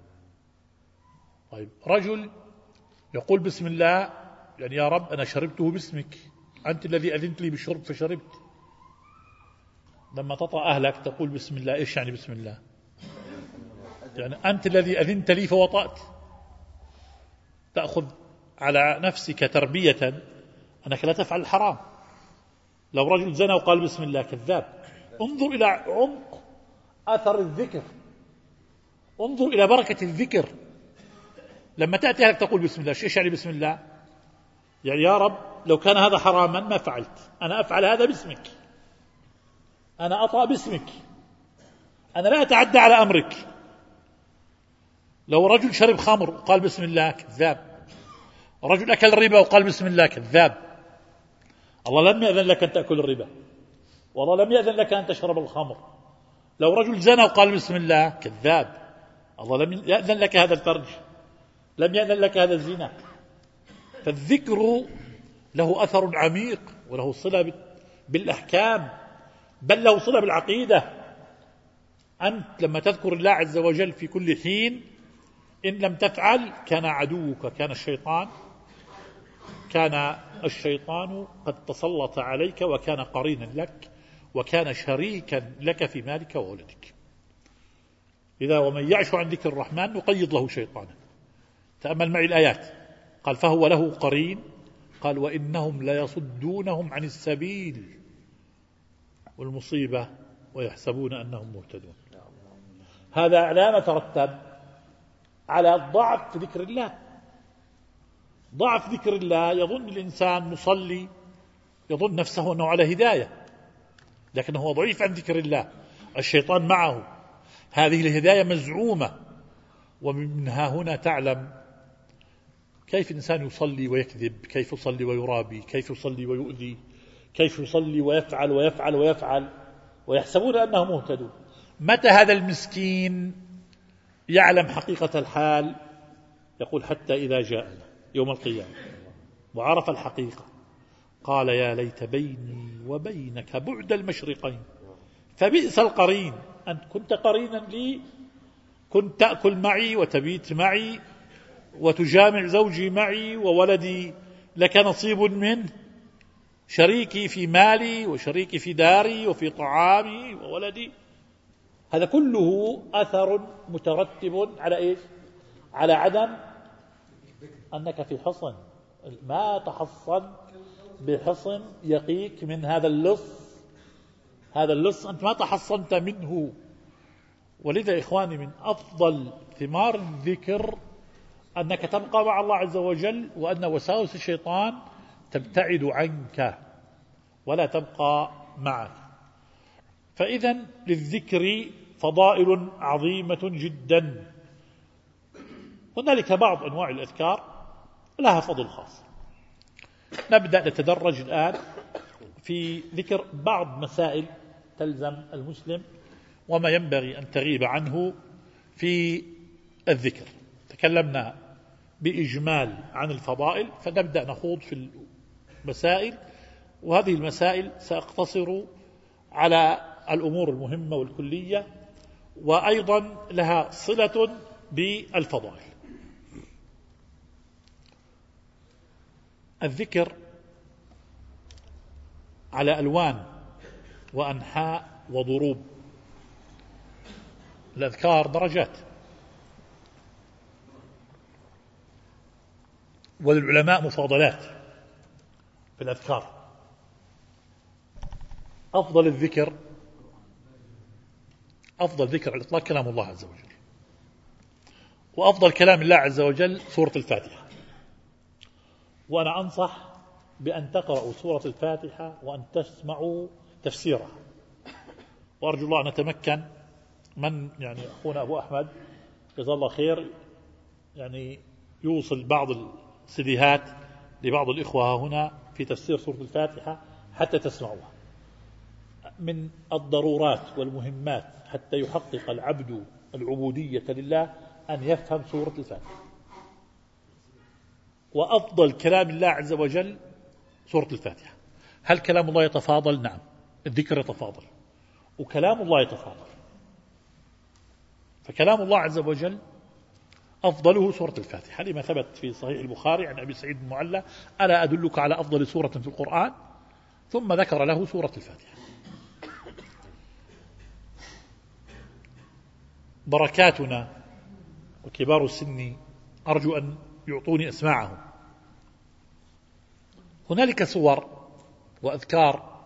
طيب، رجل يقول بسم الله، يعني يا رب أنا شربته باسمك، أنت الذي أذنت لي بالشرب فشربت. لما تطأ أهلك تقول بسم الله، إيش يعني بسم الله؟ يعني أنت الذي أذنت لي فوطأت. تأخذ على نفسك تربية أنك لا تفعل الحرام. لو رجل زنى وقال بسم الله كذاب. انظر إلى عمق أثر الذكر، انظر إلى بركة الذكر. لما تأتي أهلك تقول بسم الله، إيش يعني بسم الله؟ يعني يا رب لو كان هذا حراما ما فعلت، أنا أفعل هذا باسمك، أنا أطأ باسمك، أنا لا أتعدى على أمرك. لو رجل شرب خمر وقال بسم الله كذاب. رجل أكل الربا وقال بسم الله كذاب. الله لم يأذن لك أن تأكل الربا، والله لم يأذن لك أن تشرب الخمر. لو رجل زنى وقال بسم الله كذاب. الله لم يأذن لك هذا الفرج، لم يأذن لك هذا الزنا. فالذكر له أثر عميق وله صلة بالأحكام، بل له صلة بالعقيدة. أنت لما تذكر الله عز وجل في كل حين، إن لم تفعل كان عدوك، كان الشيطان قد تسلط عليك وكان قرينا لك وكان شريكا لك في مالك وولدك. إذا ومن يعش عن ذكر الرحمن نقيض له شيطانا. تأمل معي الآيات، قال فهو له قرين، قال وإنهم ليصدونهم عن السبيل والمصيبة ويحسبون أنهم مهتدون. هذا علامة ترتب على ضعف ذكر الله. ضعف ذكر الله، يظن الإنسان مصلي، يظن نفسه أنه على هداية، لكنه هو ضعيف عن ذكر الله، الشيطان معه. هذه الهداية مزعومة، ومنها هنا تعلم كيف الإنسان يصلي ويكذب، كيف يصلي ويرابي، كيف يصلي ويؤذي، كيف يصلي ويفعل ويفعل ويفعل ويحسبون أنه مهتدون. متى هذا المسكين يعلم حقيقة الحال؟ يقول حتى إذا جاءنا يوم القيامة وعرف الحقيقة قال يا ليت بيني وبينك بعد المشرقين فبئس القرين. أنت كنت قرينا لي، كنت تأكل معي وتبيت معي وتجامع زوجي معي وولدي لك نصيب منه، شريكي في مالي وشريكي في داري وفي طعامي وولدي. هذا كله أثر مترتب على إيش؟ على عدم أنك في حصن، ما تحصن بحصن يقيك من هذا اللص. هذا اللص أنت ما تحصنت منه. ولذا إخواني من أفضل ثمار الذكر أنك تبقى مع الله عز وجل، وأن وساوس الشيطان تبتعد عنك ولا تبقى معك. فإذا للذكر فضائل عظيمة جدا. هنالك بعض أنواع الأذكار لها فضل خاص. نبدأ نتدرج الآن في ذكر بعض مسائل تلزم المسلم وما ينبغي أن تغيب عنه في الذكر. تكلمنا بإجمال عن الفضائل، فنبدأ نخوض في المسائل، وهذه المسائل سأقتصر على الأمور المهمة والكلية، وأيضا لها صلة بالفضائل. الذكر على ألوان وأنحاء وضروب. الأذكار درجات، وللعلماء مفاضلات في الأذكار. أفضل الذكر على الإطلاق كلام الله عز وجل، وأفضل كلام الله عز وجل سورة الفاتحة. وأنا أنصح بأن تقرأوا سورة الفاتحة وأن تسمعوا تفسيرها، وأرجو الله أن نتمكن من أخونا أبو أحمد جزاه الله خير يوصل بعض السيديهات لبعض الإخوة هنا في تفسير سورة الفاتحة حتى تسمعوها. من الضرورات والمهمات حتى يحقق العبد العبودية لله أن يفهم سورة الفاتحة. وأفضل كلام الله عز وجل سورة الفاتحة. هل كلام الله يتفاضل؟ نعم، الذكر يتفاضل وكلام الله يتفاضل، فكلام الله عز وجل أفضله سورة الفاتحة، لما ثبت في صحيح البخاري عن أبي سعيد المعلى: ألا أدلك على أفضل سورة في القرآن؟ ثم ذكر له سورة الفاتحة. بركاتنا وكبار السن أرجو أن يعطوني أسماعهم. هنالك صور وأذكار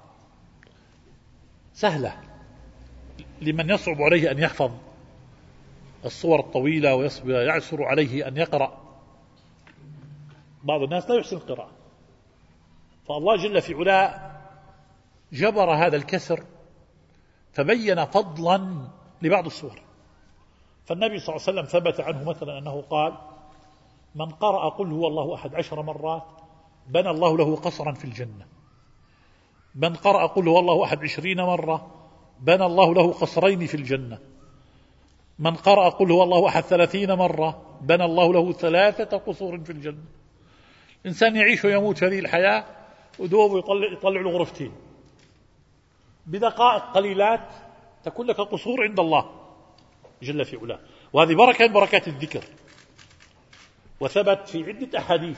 سهلة لمن يصعب عليه أن يحفظ الصور الطويلة ويعسر عليه أن يقرأ. بعض الناس لا يحسن القراءة، فالله جل في علاه جبر هذا الكسر فبين فضلا لبعض الصور. فالنبي صلى الله عليه وسلم ثبت عنه مثلا أنه قال: من قرأ قل هو الله أحد 10 مرات بنى الله له قصرا في الجنة. من قرأ قل هو الله أحد 20 مرة بنى الله له قصرين في الجنة. من قرأ قل هو الله أحد 30 مرة بنى الله له 3 قصور في الجنة. إنسان يعيش ويموت في هذه الحياة ودوب يطلع له غرفتين، بدقائق قليلات تكون لك قصور عند الله جل في علاه. وهذه بركة من بركات الذكر. وثبت في عدة أحاديث،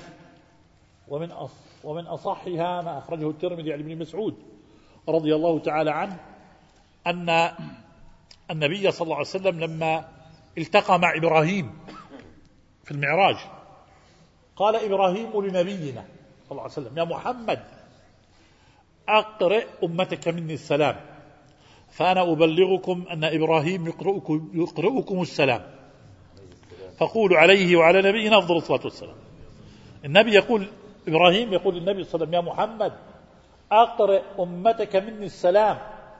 ومن أصحها ما أخرجه الترمذي عن ابن مسعود رضي الله تعالى عنه أن النبي صلى الله عليه وسلم لما التقى مع إبراهيم في المعراج قال إبراهيم لنبينا صلى الله عليه وسلم: يا محمد أقرئ أمتك مني السلام، فأنا أبلغكم أن إبراهيم يقرئكم السلام، فقولوا عليه وعلى نبينا أفضل الصلاة والسلام. النبي يقول، إبراهيم يقول للنبي صلى الله عليه وسلم: يا محمد أقرئ أمتك مني السلام،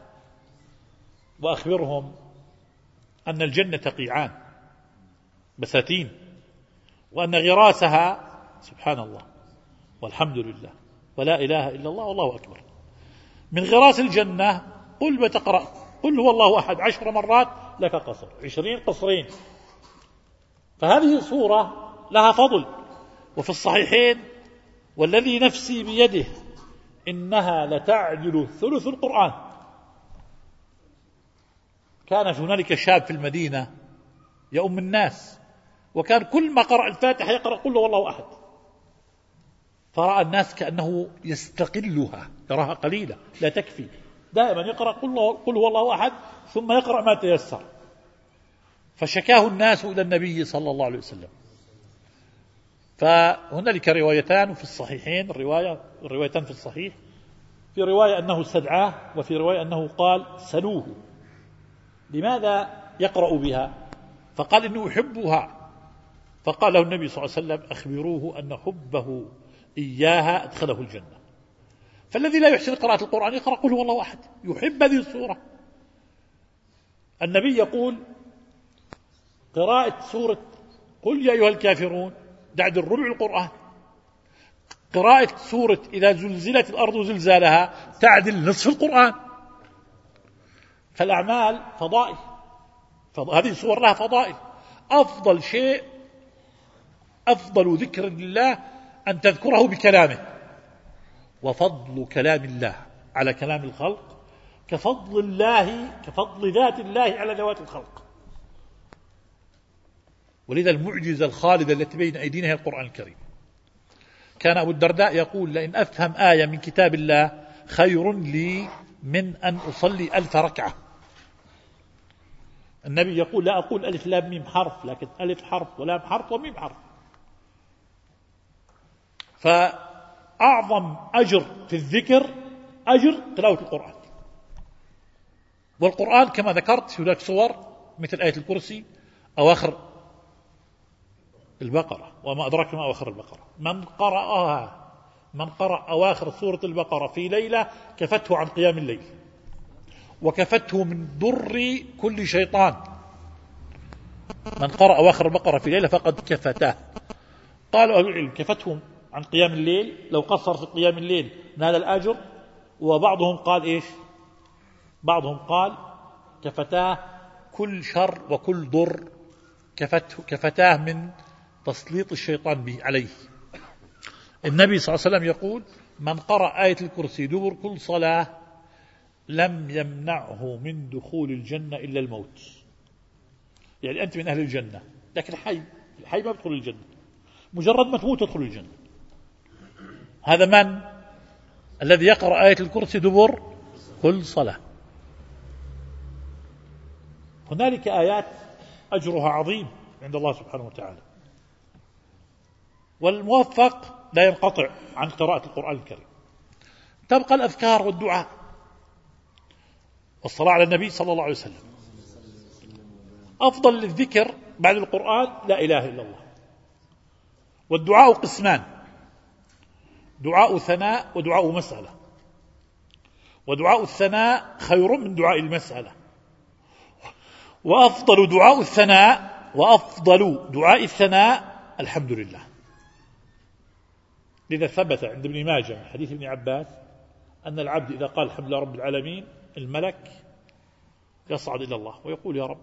وأخبرهم أن الجنة قيعان بساتين، وأن غراسها سبحان الله والحمد لله ولا إله إلا الله والله أكبر. من غراس الجنة قل بتقرأ قل هو الله أحد 10 مرات لك قصر، 20 قصرين. فهذه صورة لها فضل. وفي الصحيحين: والذي نفسي بيده إنها لتعدل ثلث القرآن. كان هنالك شاب في المدينة يؤم الناس، وكان كل ما قرأ الفاتحة يقرأ قل هو الله أحد، فرأى الناس كأنه يستقلها، يراها قليلة لا تكفي، دائما يقرأ قل هو الله أحد ثم يقرأ ما تيسر. فشكاه الناس إلى النبي صلى الله عليه وسلم. فهنالك روايتان في الصحيحين، الروايتان في الصحيح، في رواية أنه استدعاه، وفي رواية أنه قال: سلوه لماذا يقرأ بها؟ فقال: إنه يحبها. فقال له النبي صلى الله عليه وسلم: أخبروه أن حبه إياها أدخله الجنة. فالذي لا يحسن قراءة القرآن يقرأ قل هو الله أحد، يحب هذه السورة. النبي يقول قراءة سورة قل يا أيها الكافرون تعدل ربع القرآن، قراءة سورة إذا زلزلت الأرض زلزالها تعدل نصف القرآن. فالأعمال فضائل، هذه السور لها فضائل. أفضل شيء، أفضل ذكر لله أن تذكره بكلامه، وفضل كلام الله على كلام الخلق كفضل ذات الله على ذوات الخلق. ولذا المعجزة الخالدة التي بين أيدينا هي القرآن الكريم. كان أبو الدرداء يقول لئن أفهم آية من كتاب الله خير لي من أن أصلي 1000 ركعة. النبي يقول لا أقول ألف لام ميم حرف، لكن ألف حرف ولام حرف وميم حرف. فأعظم أجر في الذكر أجر تلاوة القرآن. والقرآن كما ذكرت هناك صور مثل آية الكرسي، أواخر البقرة، وما أدراك ما أواخر البقرة. من قرأ أواخر سورة البقرة في ليلة كفته عن قيام الليل، وكفته من ضر كل شيطان. من قرأ أواخر البقرة في ليلة فقد كفته. قالوا أهل العلم كفتهم عن قيام الليل، لو قصر في قيام الليل نال الأجر. وبعضهم قال إيش؟ بعضهم قال كفتاه كل شر وكل ضر، كفتاه من تسليط الشيطان به عليه. النبي صلى الله عليه وسلم يقول من قرأ آية الكرسي دبر كل صلاة لم يمنعه من دخول الجنة إلا الموت. يعني أنت من أهل الجنة، لكن الحي ما يدخل الجنة، مجرد ما تموت تدخل الجنة. هذا من الذي يقرأ آية الكرسي دبر كل صلاة. هنالك آيات أجرها عظيم عند الله سبحانه وتعالى. والموفق لا ينقطع عن قراءة القرآن الكريم. تبقى الأذكار والدعاء والصلاة على النبي صلى الله عليه وسلم. أفضل الذكر بعد القرآن لا إله إلا الله. والدعاء قسمان: دعاء ثناء ودعاء مسألة. ودعاء الثناء خير من دعاء المسألة. وأفضل دعاء الثناء الحمد لله. لذا ثبت عند ابن ماجه من حديث ابن عباس أن العبد إذا قال الحمد لله رب العالمين الملك يصعد إلى الله ويقول يا رب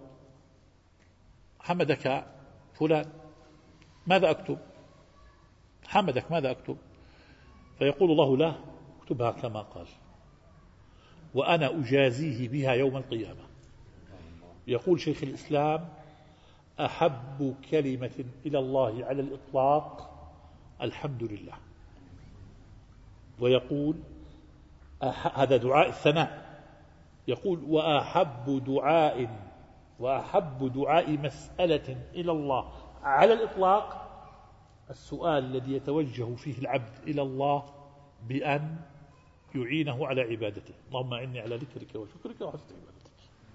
حمدك فلان، ماذا أكتب؟ حمدك ماذا أكتب؟ فيقول الله له اكتبها كما قال وأنا أجازيه بها يوم القيامة. يقول شيخ الإسلام أحب كلمة إلى الله على الإطلاق الحمد لله. ويقول هذا دعاء الثناء، يقول وأحب دعاء مسألة إلى الله على الإطلاق السؤال الذي يتوجه فيه العبد إلى الله بأن يعينه على عبادته. اللهم أعني على ذكرك وشكرك وحسن عبادتك.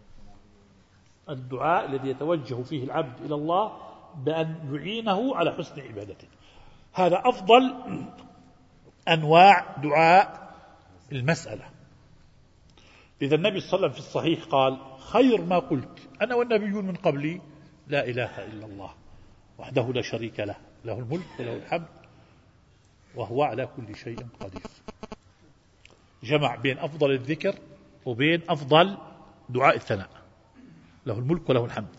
الدعاء الذي يتوجه فيه العبد إلى الله بأن يعينه على حسن عبادته، هذا أفضل أنواع دعاء المسألة. إذا النبي صلى الله عليه وسلم في الصحيح قال خير ما قلت أنا والنبيون من قبلي لا إله إلا الله وحده لا شريك له، له الملك وله الحمد وهو على كل شيء قدير. جمع بين أفضل الذكر وبين أفضل دعاء الثناء، له الملك وله الحمد.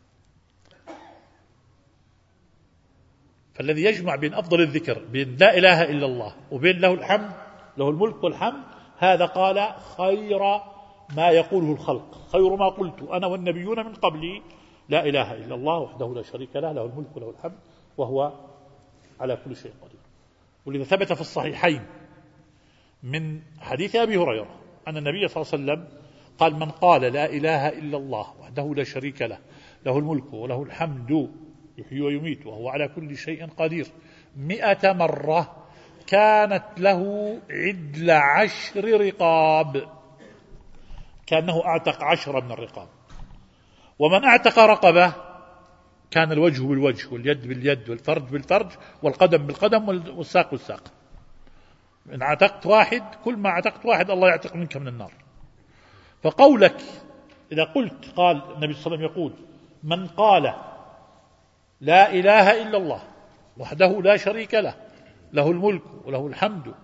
فالذي يجمع بين أفضل الذكر بين لا إله إلا الله وبين له الحمد، له الملك والحمد، هذا قال خير ما يقوله الخلق، خير ما قلت أنا والنبيون من قبلي لا إله إلا الله وحده لا شريك له، له الملك وله الحمد وهو على كل شيء قدير. ولذا ثبت في الصحيحين من حديث أبي هريرة أن النبي صلى الله عليه وسلم قال من قال لا إله إلا الله وحده لا شريك له، له الملك وله الحمد يحيي ويميت وهو على كل شيء قدير 100 مرة كانت له عدل 10 رقاب، كأنه أعتق 10 من الرقاب. ومن أعتق رقبة كان الوجه بالوجه واليد باليد والفرج بالفرج والقدم بالقدم والساق بالساق. إن اعتقت واحد، كل ما اعتقت واحد الله يعتق منك من النار. فقولك إذا قلت، قال النبي صلى الله عليه وسلم يقول: من قال لا إله إلا الله وحده لا شريك له، له الملك وله الحمد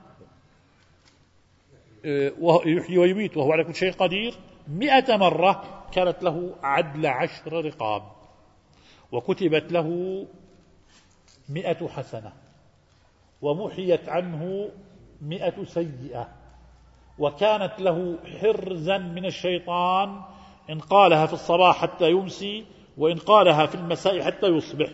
يحيي ويميت وهو على كل شيء قدير 100 مرة، كانت له عدل 10 رقاب، وكتبت له 100 حسنة، ومحيت عنه 100 سيئة، وكانت له حرزا من الشيطان إن قالها في الصباح حتى يمسي، وإن قالها في المساء حتى يصبح.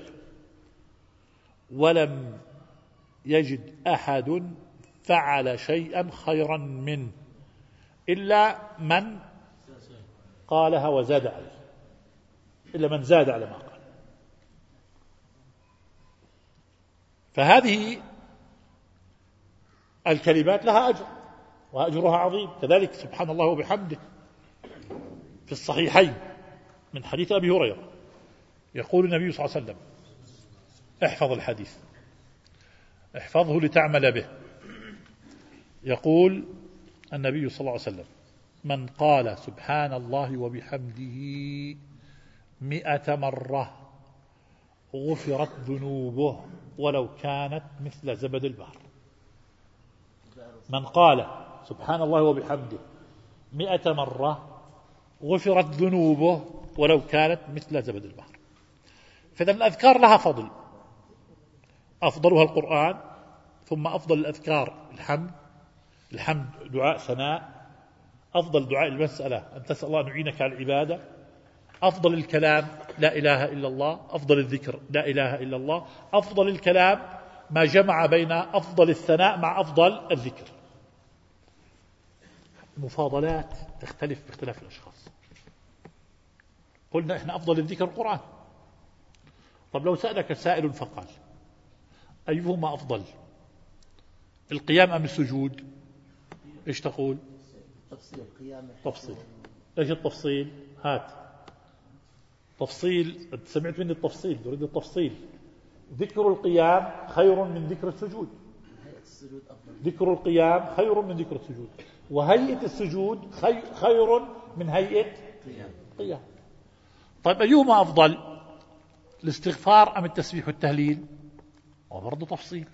ولم يجد أحد فعل شيئا خيرا منه إلا من قالها وزاد عليه، إلا من زاد على ما قال. فهذه الكلمات لها أجر، وأجرها عظيم. كذلك سبحان الله وبحمده في الصحيحين من حديث أبي هريرة يقول النبي صلى الله عليه وسلم: احفظ الحديث، احفظه لتعمل به. يقول النبي صلى الله عليه وسلم: من قال سبحان الله وبحمده 100 مرة غفرت ذنوبه ولو كانت مثل زبد البحر. من قال سبحان الله وبحمده 100 مرة غفرت ذنوبه ولو كانت مثل زبد البحر. فإذا الأذكار لها فضل، أفضلها القرآن، ثم أفضل الأذكار الحمد دعاء ثناء، أفضل دعاء المسألة أن تسأل الله أن يعينك على العبادة، أفضل الكلام لا إله إلا الله، أفضل الذكر لا إله إلا الله، أفضل الكلام ما جمع بين أفضل الثناء مع أفضل الذكر. المفاضلات تختلف باختلاف الأشخاص. قلنا إحنا أفضل الذكر القرآن. طب لو سألك سائل فقال: أيهما أفضل، القيام أم السجود؟ إيش تقول؟ تفصيل. إيش التفصيل؟ هات تفصيل. سمعت مني التفصيل، تريد التفصيل. ذكر القيام خير من ذكر السجود، ذكر القيام خير من ذكر السجود، وهيئة السجود خير من هيئة القيام. طيب أيهما أفضل، الاستغفار أم التسبيح والتهليل؟ وبرضه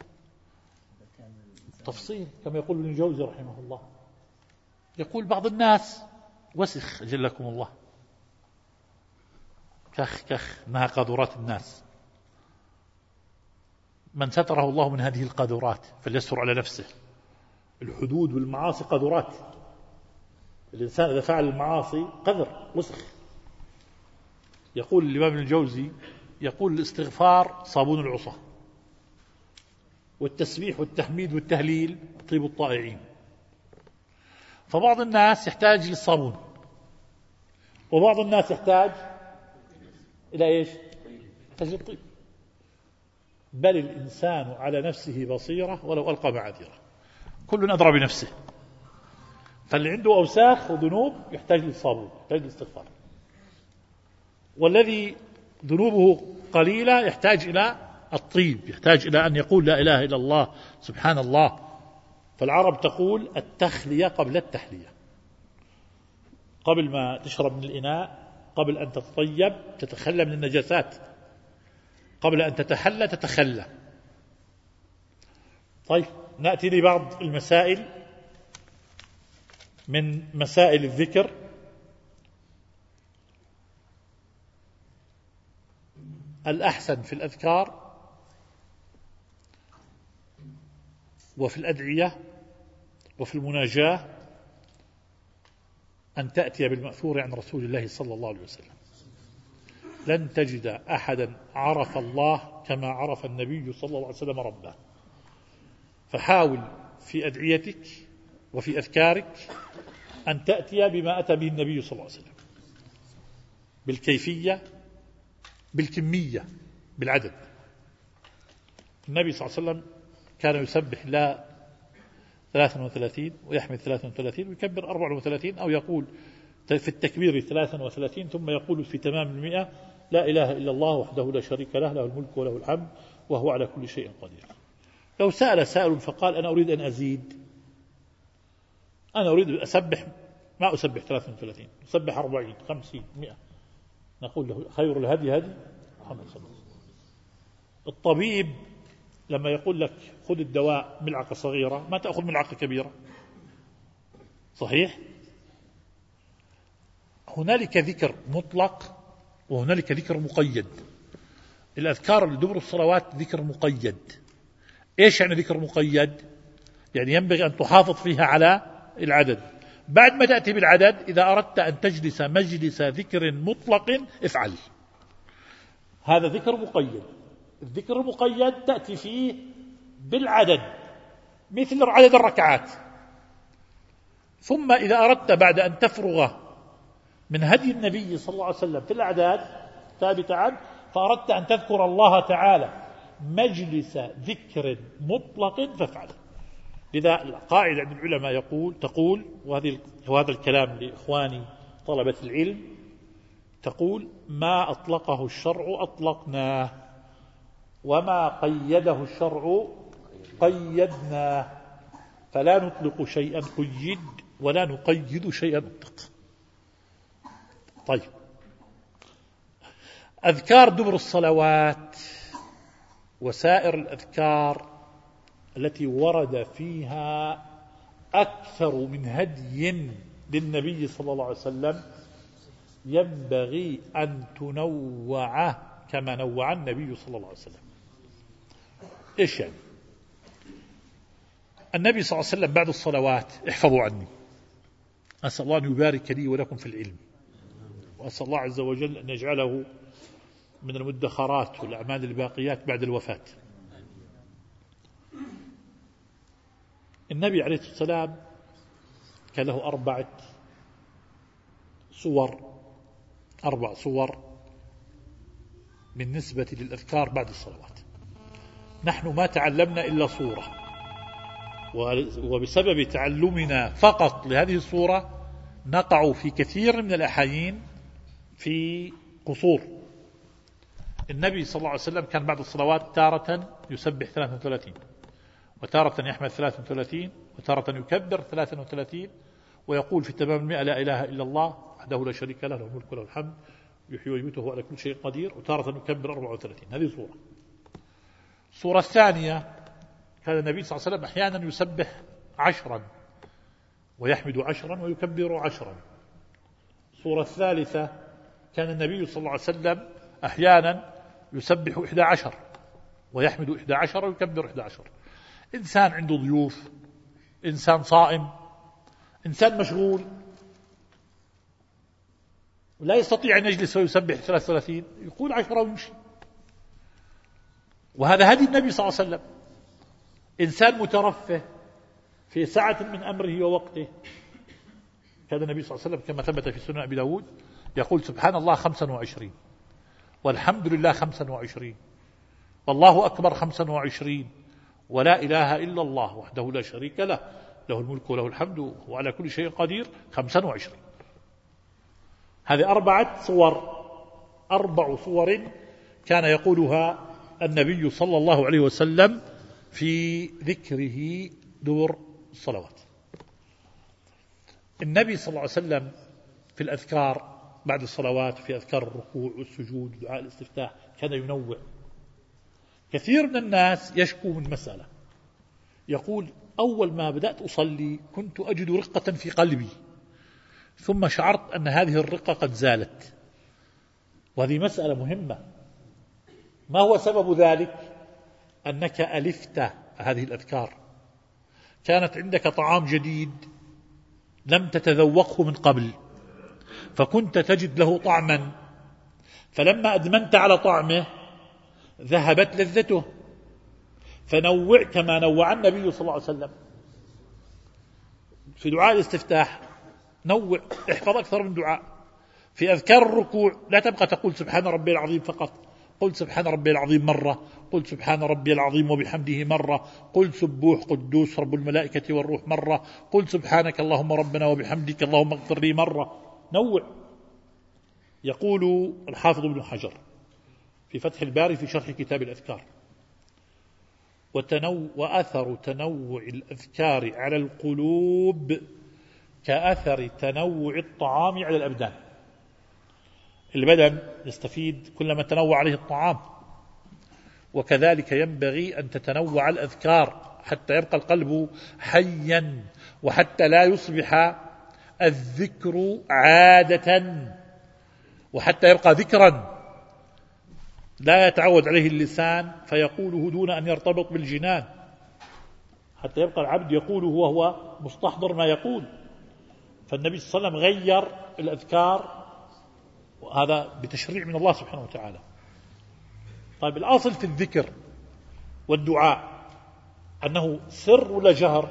تفصيل كما يقول ابن الجوزي رحمه الله. يقول بعض الناس وسخ جلكم الله، كخ انها قاذورات الناس. من ستره الله من هذه القاذورات فليستر على نفسه. الحدود والمعاصي قاذورات. الإنسان إذا فعل المعاصي قذر وسخ. يقول الإمام ابن الجوزي، يقول الاستغفار صابون العصا، والتسبيح والتحميد والتهليل طيب الطائعين. فبعض الناس يحتاج للصابون، وبعض الناس يحتاج إلى إيش؟ يحتاج للطيب. بل الإنسان على نفسه بصيرة ولو ألقى معاذيره، كل أدرى بنفسه. فاللي عنده أوساخ وذنوب يحتاج للصابون، يحتاج للاستغفار. والذي ذنوبه قليلة يحتاج إلى الطيب، يحتاج إلى أن يقول لا إله إلا الله سبحان الله. فالعرب تقول التخلية قبل التحلية. قبل ما تشرب من الإناء، قبل أن تتطيب تتخلى من النجاسات، قبل أن تتحلى تتخلى. طيب نأتي لبعض المسائل من مسائل الذكر. الأحسن في الأذكار وفي الأدعية وفي المناجاة أن تأتي بالمأثور عن رسول الله صلى الله عليه وسلم. لن تجد أحدا عرف الله كما عرف النبي صلى الله عليه وسلم ربه. فحاول في أدعيتك وفي أذكارك أن تأتي بما أتى به النبي صلى الله عليه وسلم، بالكيفية، بالكمية، بالعدد. النبي صلى الله عليه وسلم كان يسبح لا 33 ويحمد 33 ويكبر 34، أو يقول في التكبير 33 ثم يقول في تمام 100 لا إله إلا الله وحده لا شريك له، له الملك وله الحمد وهو على كل شيء قدير. لو سأل سائل فقال أنا أريد أن أزيد، أنا أريد أن أسبح ما أسبح 33، أسبح 40 50 100. نقول له خير الهدي هدي محمد صلى الله عليه وسلم. الطبيب لما يقول لك خذ الدواء ملعقة صغيرة ما تأخذ ملعقة كبيرة، صحيح؟ هنالك ذكر مطلق وهنالك ذكر مقيد. الأذكار اللي دبر الصلوات ذكر مقيد. إيش يعني ذكر مقيد؟ يعني ينبغي أن تحافظ فيها على العدد. بعد ما تأتي بالعدد إذا أردت أن تجلس مجلس ذكر مطلق افعل. هذا ذكر مقيد. الذكر المقيد تأتي فيه بالعدد مثل عدد الركعات. ثم إذا أردت بعد أن تفرغ من هدي النبي صلى الله عليه وسلم في الأعداد ثابت عنه، فأردت أن تذكر الله تعالى مجلس ذكر مطلق فافعل. لذا القاعدة عند العلماء تقول وهذا الكلام لإخواني طلبة العلم، تقول ما أطلقه الشرع أطلقناه وما قيده الشرع قيدناه، فلا نطلق شيئا قيد ولا نقيد شيئا أطلق. طيب، أذكار دبر الصلوات وسائر الأذكار التي ورد فيها أكثر من هدي للنبي صلى الله عليه وسلم ينبغي أن تنوع كما نوع النبي صلى الله عليه وسلم. إيش يعني؟ النبي صلى الله عليه وسلم بعد الصلوات، احفظوا عني، أسأل الله أن يبارك لي ولكم في العلم، وأسأل الله عز وجل أن يجعله من المدخرات والأعمال الباقيات بعد الوفاة. النبي عليه الصلاة والسلام كان له 4 صور بالنسبة للأذكار بعد الصلوات. نحن ما تعلمنا إلا صورة، وبسبب تعلمنا فقط لهذه الصورة نقع في كثير من الأحايين في قصور. النبي صلى الله عليه وسلم كان بعد الصلوات تارة يسبح 33، وتارة يحمد 33، وتارة يكبر 33، ويقول في تمام 100 لا إله إلا الله وحده لا شريك له له الملك وله الحمد يحيي ويميت وهو على كل شيء قدير، وتارة يكبر 34. هذه صورة. الصورة الثانية كان النبي صلى الله عليه وسلم أحيانا يسبح 10 ويحمد 10 ويكبر 10. الصورة الثالثة كان النبي صلى الله عليه وسلم أحيانا يسبح 11 ويحمد 11 ويكبر 11. إنسان عنده ضيوف، إنسان صائم، إنسان مشغول ولا يستطيع أن يجلس ويسبح 33، يقول 10 ويمشي. وهذا هدي النبي صلى الله عليه وسلم. إنسان مترفه في ساعة من أمره ووقته، كان النبي صلى الله عليه وسلم كما ثبت في سنن أبي داود يقول سبحان الله 25، والحمد لله 25، والله أكبر 25، ولا إله إلا الله وحده لا شريك له له الملك وله الحمد وعلى كل شيء قدير 25. هذه 4 صور كان يقولها النبي صلى الله عليه وسلم في ذكره دبر الصلوات. النبي صلى الله عليه وسلم في الأذكار بعد الصلوات، في أذكار الركوع والسجود ودعاء الاستفتاح، كان ينوع. كثير من الناس يشكو من مسألة، يقول أول ما بدأت أصلي كنت أجد رقة في قلبي، ثم شعرت أن هذه الرقة قد زالت. وهذه مسألة مهمة. ما هو سبب ذلك؟ أنك ألفت هذه الأذكار، كانت عندك طعام جديد لم تتذوقه من قبل، فكنت تجد له طعما، فلما أدمنت على طعمه ذهبت لذته. فنوع كما نوع النبي صلى الله عليه وسلم في دعاء الاستفتاح. نوع، احفظ أكثر من دعاء. في أذكار الركوع لا تبقى تقول سبحان ربي العظيم فقط، قل سبحان ربي العظيم مرة، قل سبحان ربي العظيم وبحمده مرة، قل سبوح قدوس رب الملائكة والروح مرة، قل سبحانك اللهم ربنا وبحمدك اللهم اغفر لي مرة. نوع. يقول الحافظ ابن حجر في فتح الباري في شرح كتاب الأذكار: وأثر تنوع الأذكار على القلوب كأثر تنوع الطعام على الأبدان. البدن يستفيد كلما تنوع عليه الطعام، وكذلك ينبغي أن تتنوع الأذكار حتى يبقى القلب حيا، وحتى لا يصبح الذكر عادة، وحتى يبقى ذكرا لا يتعود عليه اللسان فيقوله دون أن يرتبط بالجنان، حتى يبقى العبد يقوله وهو مستحضر ما يقول. فالنبي صلى الله عليه وسلم غير الأذكار، وهذا بتشريع من الله سبحانه وتعالى. طيب الأصل في الذكر والدعاء أنه سر ولا جهر؟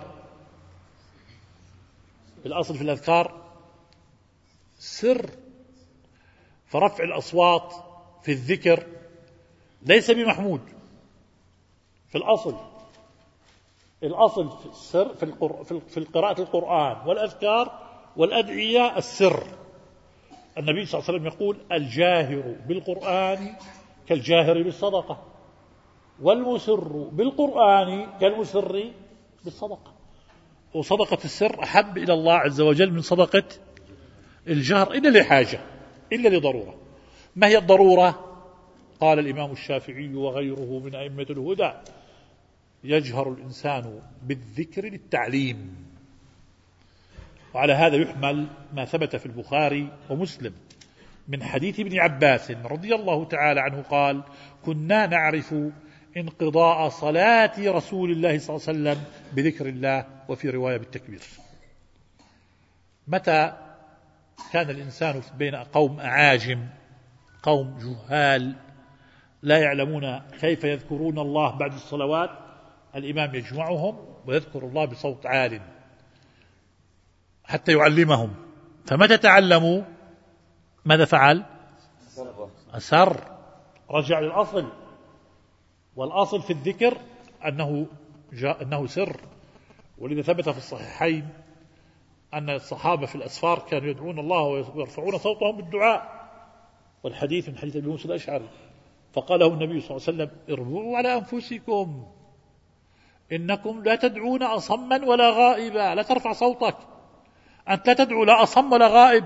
الأصل في الأذكار سر، فرفع الأصوات في الذكر ليس بمحمود في الأصل. الأصل في السر في قراءة القرآن والأذكار والأدعية السر. النبي صلى الله عليه وسلم يقول: الجاهر بالقرآن كالجاهر بالصدقة، والمسر بالقرآن كالمسر بالصدقة. وصدقة السر أحب إلى الله عز وجل من صدقة الجهر، إلا لحاجة، إلا لضرورة. ما هي الضرورة؟ قال الإمام الشافعي وغيره من أئمة الهدى: يجهر الإنسان بالذكر للتعليم. وعلى هذا يحمل ما ثبت في البخاري ومسلم من حديث ابن عباس رضي الله تعالى عنه قال: كنا نعرف انقضاء صلاة رسول الله صلى الله عليه وسلم بذكر الله، وفي رواية بالتكبير. متى كان الإنسان بين قوم أعاجم، قوم جهال لا يعلمون كيف يذكرون الله بعد الصلوات، الإمام يجمعهم ويذكر الله بصوت عال حتى يعلمهم. فمتى تعلموا ماذا فعل؟ أسر، رجع للأصل. والأصل في الذكر أنه سر. ولذا ثبت في الصحيحين أن الصحابة في الأسفار كانوا يدعون الله ويرفعون صوتهم بالدعاء. والحديث من حديث أبي موسى الأشعري فقال له النبي صلى الله عليه وسلم: اربعوا على أنفسكم، إنكم لا تدعون أصما ولا غائبا. لا ترفع صوتك، أنت لا تدعو لا أصم ولا غائب،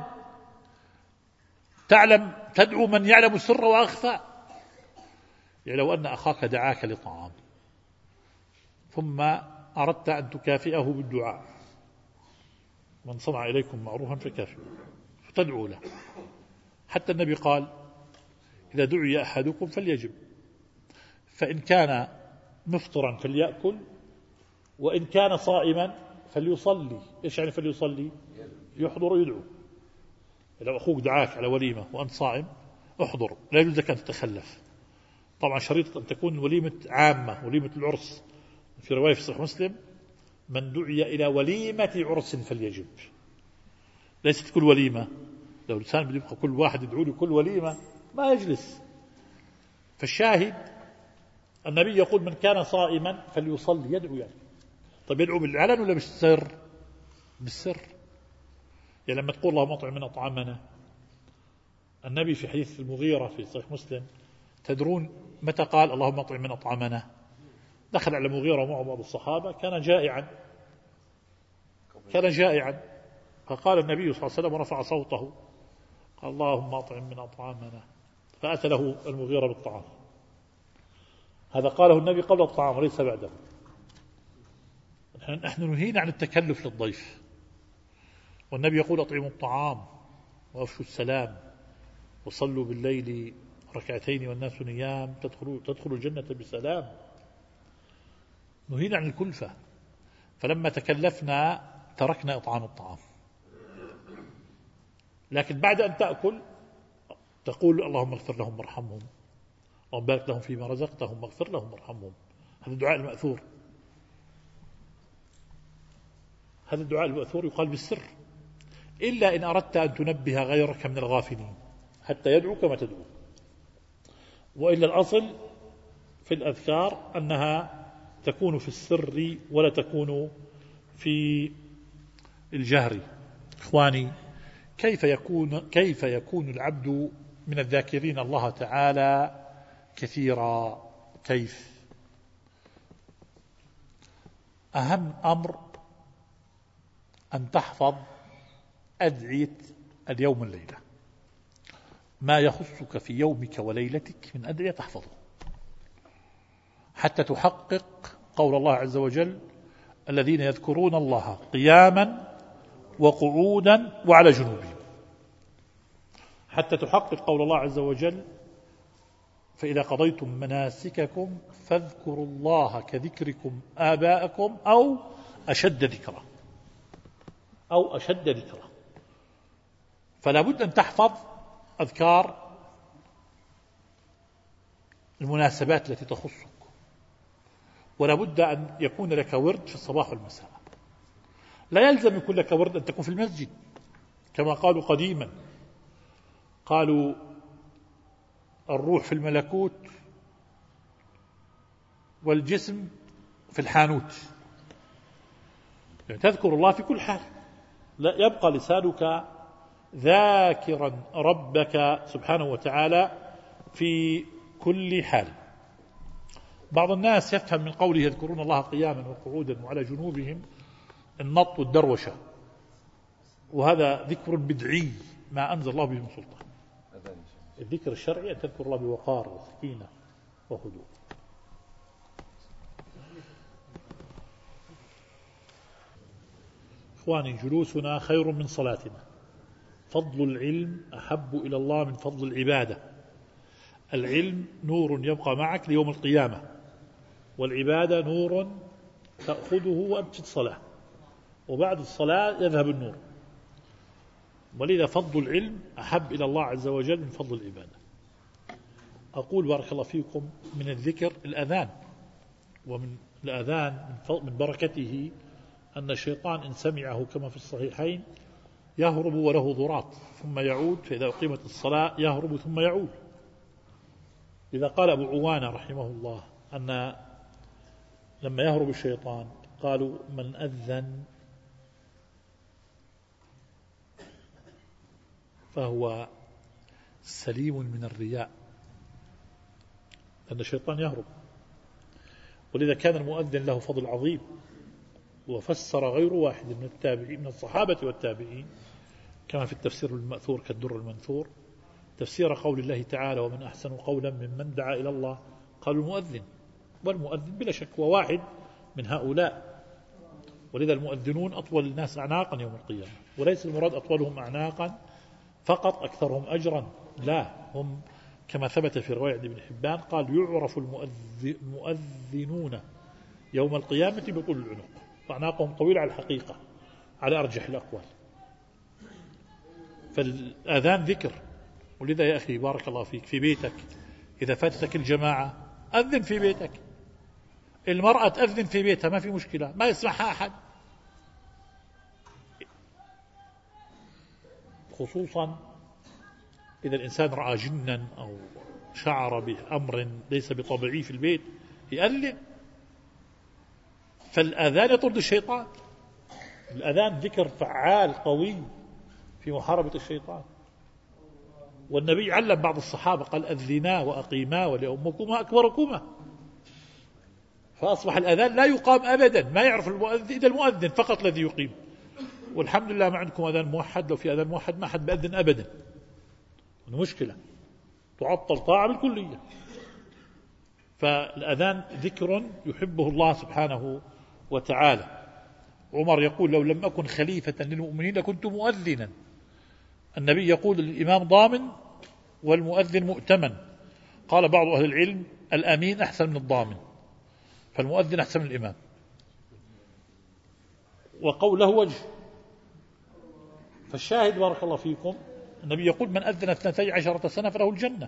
تدعو من يعلم السر وأخفى. يعني لو أن أخاك دعاك لطعام ثم أردت أن تكافئه بالدعاء: من صنع إليكم معروفا فكافئوه، فتدعو له. حتى النبي قال: إذا دعي أحدكم فليجب، فإن كان مفطرا فليأكل، وإن كان صائما فليصلي. إيش يعني فليصلي؟ يحضر ويدعو. لو أخوك دعاك على وليمة وأنت صائم احضر، لا يجوز لك أن تتخلف. طبعا شريط أن تكون وليمة عامة، وليمة العرس. في رواية في صحيح مسلم: من دعي إلى وليمة عرس فليجب. ليست كل وليمة، لو الإنسان بيبقى كل واحد يدعو لكل وليمة ما يجلس. فالشاهد النبي يقول: من كان صائما فليصلي، يدعو يعني. طيب يدعو بالعلن ولا بالسر؟ بالسر. يعني لما تقول اللهم اطعم من أطعمنا، النبي في حديث المغيرة في صحيح مسلم تدرون متى قال اللهم اطعم من أطعمنا؟ دخل على المغيرة ومعه بعض الصحابة، كان جائعا فقال النبي صلى الله عليه وسلم ورفع صوته قال: اللهم اطعم من أطعمنا، فأتى له المغيرة بالطعام. هذا قاله النبي قبل الطعام وليس بعده. نحن نهينا عن التكلف للضيف، والنبي يقول: أطعموا الطعام وأفشوا السلام وصلوا بالليل ركعتين والناس نيام تدخلوا الجنة بسلام. نهينا عن الكلفة، فلما تكلفنا تركنا إطعام الطعام. لكن بعد أن تأكل تقول: اللهم اغفر لهم وارحمهم، اللهم بارك لهم فيما رزقتهم واغفر لهم وارحمهم. هذا الدعاء المأثور، هذا الدعاء المأثور يقال بالسر، إلا إن أردت أن تنبه غيرك من الغافلين حتى يدعو كما تدعو. وإلا الأصل في الأذكار أنها تكون في السر ولا تكون في الجهر. إخواني، كيف يكون العبد من الذاكرين الله تعالى كثيرا؟ كيف؟ أهم أمر أن تحفظ أدعية اليوم والليلة، ما يخصك في يومك وليلتك من أدعية تحفظه، حتى تحقق قول الله عز وجل: الذين يذكرون الله قياما وقعودا وعلى جنوبهم، حتى تحقق قول الله عز وجل: فإذا قضيتم مناسككم فاذكروا الله كذكركم آباءكم أو أشد ذكرا، أو أشد ذكرا. فلا بد أن تحفظ أذكار المناسبات التي تخصك، ولا بد أن يكون لك ورد في الصباح والمساء. لا يلزم يكون لك ورد أن تكون في المسجد، كما قالوا قديما، قالوا الروح في الملكوت والجسم في الحانوت، يعني تذكر الله في كل حال، لا يبقى لسانك ذاكرا ربك سبحانه وتعالى في كل حال. بعض الناس يفهم من قوله يذكرون الله قياما وقعودا وعلى جنوبهم النط والدروشة، وهذا ذكر بدعي ما أنزل الله به من سلطان. الذكر الشرعي أن تذكر الله بوقار وسكينة وهدوء. إخواني، جلوسنا خير من صلاتنا. فضل العلم أحب إلى الله من فضل العبادة. العلم نور يبقى معك ليوم القيامة، والعبادة نور تأخذه وأنت في الصلاة، وبعد الصلاة يذهب النور. ولذا فضل العلم أحب إلى الله عز وجل من فضل العبادة. أقول بارك الله فيكم، من الذكر الأذان، ومن الأذان من بركته أن الشيطان إن سمعه كما في الصحيحين يهرب وله ضراط ثم يعود، فإذا أقيمت الصلاة يهرب ثم يعود. إذا قال أبو عوانة رحمه الله أن لما يهرب الشيطان قالوا: من أذن فهو سليم من الرياء، لأن الشيطان يهرب. ولذا كان المؤذن له فضل عظيم، وفسر غير واحد من التابعين من الصحابة والتابعين كما في التفسير المأثور كالدر المنثور تفسير قول الله تعالى: ومن أحسن قولا ممن دعا إلى الله. قالوا المؤذن، والمؤذن بلا شك هو واحد من هؤلاء. ولذا المؤذنون أطول الناس أعناقا يوم القيامة، وليس المراد أطولهم أعناقا فقط أكثرهم أجرا، لا، هم كما ثبت في رواية ابن حبان قال: يعرف المؤذنون يوم القيامة بطول العنق، وأعناقهم طويلة على الحقيقة على أرجح الأقوال. فالآذان ذكر. ولذا يا أخي بارك الله فيك، في بيتك إذا فاتتك الجماعة أذن في بيتك. المرأة تأذن في بيتها ما في مشكلة، ما يسمعها أحد، خصوصا إذا الإنسان رأى جنا أو شعر بأمر ليس بطبيعي في البيت يأذن. فالأذان يطرد الشيطان. الأذان ذكر فعال قوي في محاربة الشيطان. والنبي علم بعض الصحابة قال: أذنا وأقيما ولأمكما أكبركما. فأصبح الأذان لا يقام أبدا، ما يعرف المؤذن إذا المؤذن فقط الذي يقيم. والحمد لله ما عندكم أذان موحد، لو في أذان موحد ما حد بأذن أبدا، مشكلة، تعطل طاعة بالكلية. فالأذان ذكر يحبه الله سبحانه وتعالى. عمر يقول: لو لم أكن خليفة للمؤمنين لكنت مؤذنا. النبي يقول: الإمام ضامن والمؤذن مؤتمن. قال بعض أهل العلم: الأمين أحسن من الضامن، فالمؤذن أحسن من الإمام. وقوله وجه. فالشاهد بارك الله فيكم، النبي يقول: من أذن 12 سنة فله الجنة.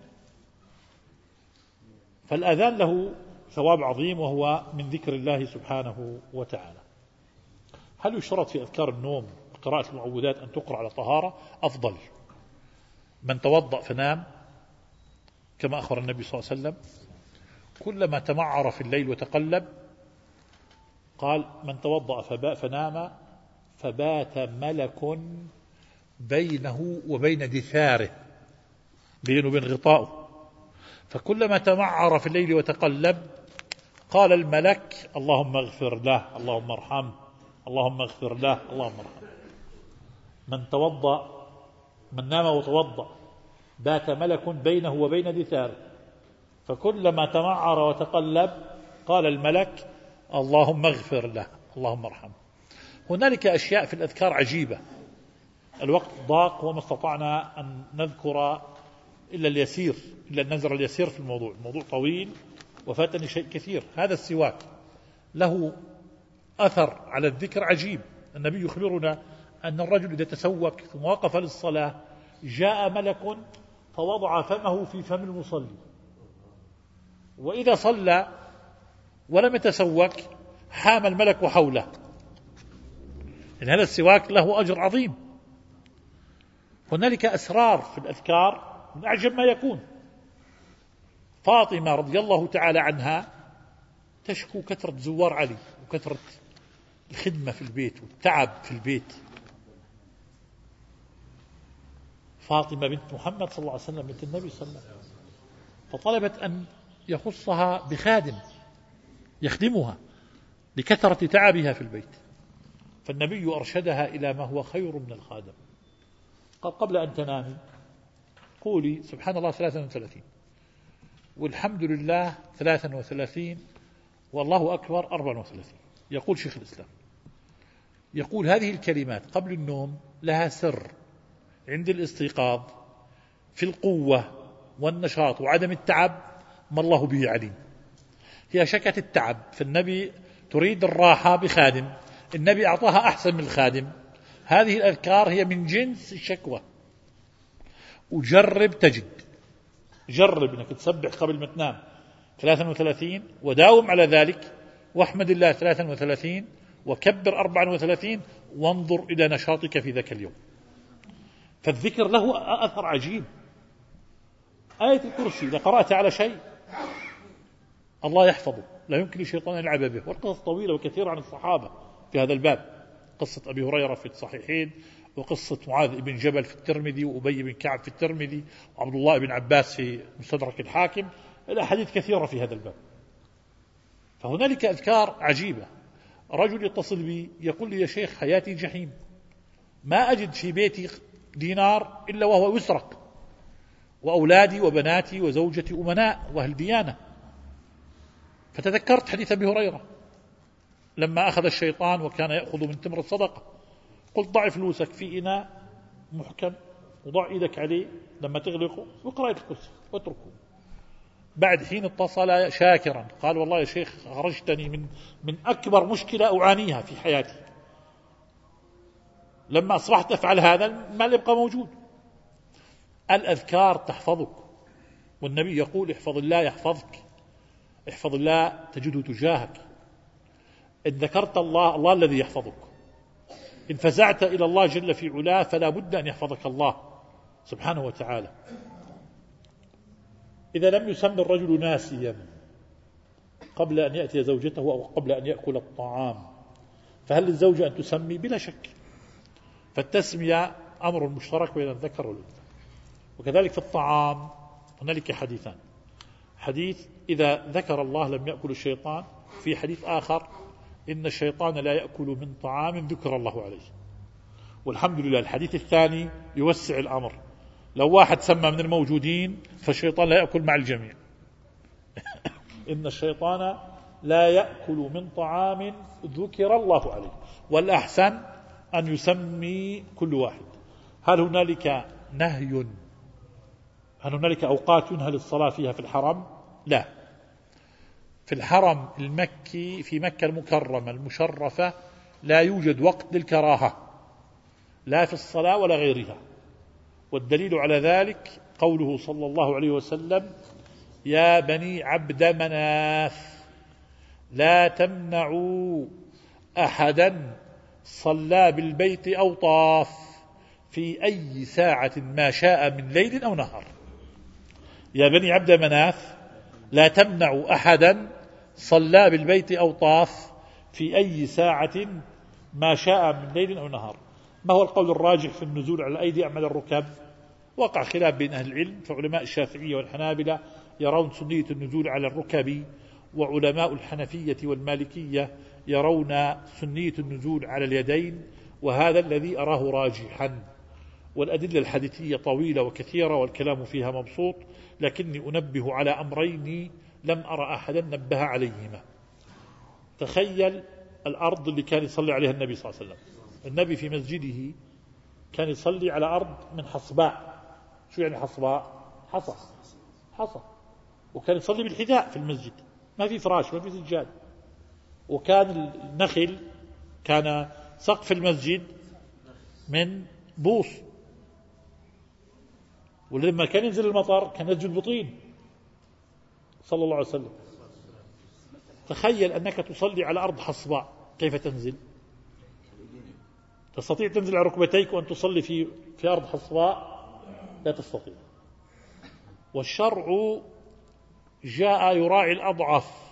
فالأذان له ثواب عظيم، وهو من ذكر الله سبحانه وتعالى. هل يشترط في أذكار النوم قراءة المعوذات أن تقرأ على طهارة؟ أفضل. من توضأ فنام كما أخبر النبي صلى الله عليه وسلم، كلما تمعر في الليل وتقلب قال: من توضأ فنام فبات ملك بينه وبين دثاره، بينه وبين غطاؤه، فكلما تمعر في الليل وتقلب قال الملك: اللهم اغفر له، اللهم ارحمه، اللهم اغفر له، اللهم ارحمه. من نام وتوضأ بات ملك بينه وبين دثاره، فكلما تمعر وتقلب قال الملك اللهم اغفر له اللهم ارحمه. هنالك أشياء في الأذكار عجيبة، الوقت ضاق وما استطعنا أن نذكر إلا اليسير، إلا النزر اليسير في الموضوع طويل وفاتني شيء كثير. هذا السواك له أثر على الذكر عجيب. النبي يخبرنا أن الرجل إذا تسوك ثم وقف للصلاة جاء ملك فوضع فمه في فم المصلي، وإذا صلى ولم يتسوك حام الملك حوله. إن هذا السواك له أجر عظيم. هنالك أسرار في الأذكار من أعجب ما يكون. فاطمة رضي الله تعالى عنها تشكو كثرة زوار علي وكثرة الخدمة في البيت والتعب في البيت. فاطمة بنت محمد صلى الله عليه وسلم بنت النبي صلى الله عليه وسلم، فطلبت أن يخصها بخادم يخدمها لكثرة تعبها في البيت، فالنبي أرشدها إلى ما هو خير من الخادم. قال قبل أن تنامي قولي سبحان الله 33 والحمد لله 33 والله أكبر 34. يقول شيخ الإسلام، يقول هذه الكلمات قبل النوم لها سر عند الاستيقاظ في القوة والنشاط وعدم التعب ما الله به عليم. هي شكت التعب، فالنبي تريد الراحة بخادم، النبي أعطاها أحسن من الخادم. هذه الأذكار هي من جنس الشكوى. وجرب تجد، جرب أنك تسبح قبل ما تنام 33 وداوم على ذلك، واحمد الله 33 وكبر 34 وانظر إلى نشاطك في ذاك اليوم. فالذكر له أثر عجيب. آية الكرسي إذا قرأت على شيء الله يحفظه، لا يمكن للشيطان أن يلعب به. والقصص طويلة وكثيرة عن الصحابة في هذا الباب، قصة أبي هريرة في الصحيحين، وقصة معاذ بن جبل في الترمذي، وأبي بن كعب في الترمذي، وعبد الله بن عباس في مستدرك الحاكم، الأحاديث كثيرة في هذا الباب. فهنالك أذكار عجيبة. رجل يتصل بي يقول لي يا شيخ حياتي جحيم، ما أجد في بيتي دينار إلا وهو يسرق، وأولادي وبناتي وزوجتي أمناء وأهل ديانة. فتذكرت حديث أبي هريرة لما أخذ الشيطان وكان يأخذ من تمر الصدقة، قلت ضع فلوسك في إناء محكم وضع إيدك عليه لما تغلقه واقرأ الكرسي واتركه. بعد حين اتصل شاكرا قال والله يا شيخ خرجتني من أكبر مشكلة أعانيها في حياتي، لما أصبحت أفعل هذا المال يبقى موجود. الأذكار تحفظك، والنبي يقول احفظ الله يحفظك، احفظ الله تجده تجاهك. إن ذكرت الله، الله الذي يحفظك. إن فزعت إلى الله جل في علاه فلا بد أن يحفظك الله سبحانه وتعالى. إذا لم يسمى الرجل ناسيا قبل أن يأتي زوجته أو قبل أن يأكل الطعام، فهل للزوجة أن تسمي؟ بلا شك. فالتسمية أمر مشترك بين الذكر والأنثى. وكذلك في الطعام هنالك حديثان، حديث إذا ذكر الله لم يأكل الشيطان، في حديث آخر إن الشيطان لا يأكل من طعام ذكر الله عليه. والحمد لله الحديث الثاني يوسع الأمر، لو واحد سمى من الموجودين فالشيطان لا يأكل مع الجميع. إن الشيطان لا يأكل من طعام ذكر الله عليه، والأحسن أن يسمي كل واحد. هل هنالك نهي؟ هل هنالك أوقات ينهى للصلاة فيها في الحرم؟ لا. في الحرم المكي في مكة المكرمة المشرفة لا يوجد وقت للكراهة، لا في الصلاة ولا غيرها. والدليل على ذلك قوله صلى الله عليه وسلم يا بني عبد مناف لا تمنعوا أحدا صلى بالبيت أو طاف في أي ساعة ما شاء من ليل أو نهار. يا بني عبد مناف لا تمنعوا أحدا صلى بالبيت أو طاف في أي ساعة ما شاء من ليل أو نهار. ما هو القول الراجح في النزول على الأيدي أم على الركب؟ وقع خلاف بين أهل العلم، فعلماء الشافعية والحنابلة يرون سنية النزول على الركب، وعلماء الحنفية والمالكية يرون سنية النزول على اليدين، وهذا الذي أراه راجحا. والأدلة الحديثية طويلة وكثيرة والكلام فيها مبسوط، لكني أنبه على أمرين لم أرى أحدا نبه عليهما. تخيل الأرض اللي كان يصلي عليها النبي صلى الله عليه وسلم. النبي في مسجده كان يصلي على أرض من حصباء. شو يعني حصباء؟ حصى. وكان يصلي بالحذاء في المسجد، ما في فراش ما في سجاد. وكان النخل، كان سقف المسجد من بوص، ولما كان ينزل المطر كان يسجد بطين صلى الله عليه وسلم. تخيل أنك تصلي على أرض حصباء، كيف تنزل؟ تستطيع تنزل على ركبتيك وأن تصلي في أرض حصباء؟ لا تستطيع. والشرع جاء يراعي الأضعف،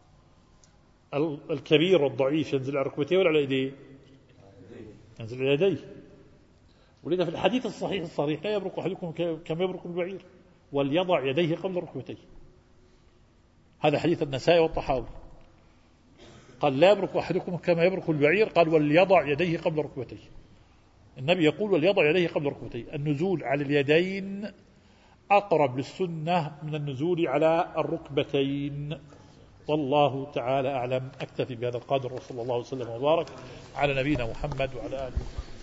الكبير والضعيف ينزل على ركبتيه ولا على يديه؟ ينزل على يديه. ولذا في الحديث الصحيح الصريح لا يبرك أحدكم كما يبرك البعير، وليضع يديه قبل ركبتيه. هذا حديث النسائي والطحاوي. قال لا يبرك أحدكم كما يبرك البعير، قال وليضع يديه قبل ركبتيه. النبي يقول وليضع يديه قبل ركبتيه. النزول على اليدين أقرب للسنة من النزول على الركبتين، والله تعالى أعلم. أكتفي بهذا القدر، وصلى الله وسلم وبارك على نبينا محمد وعلى آله.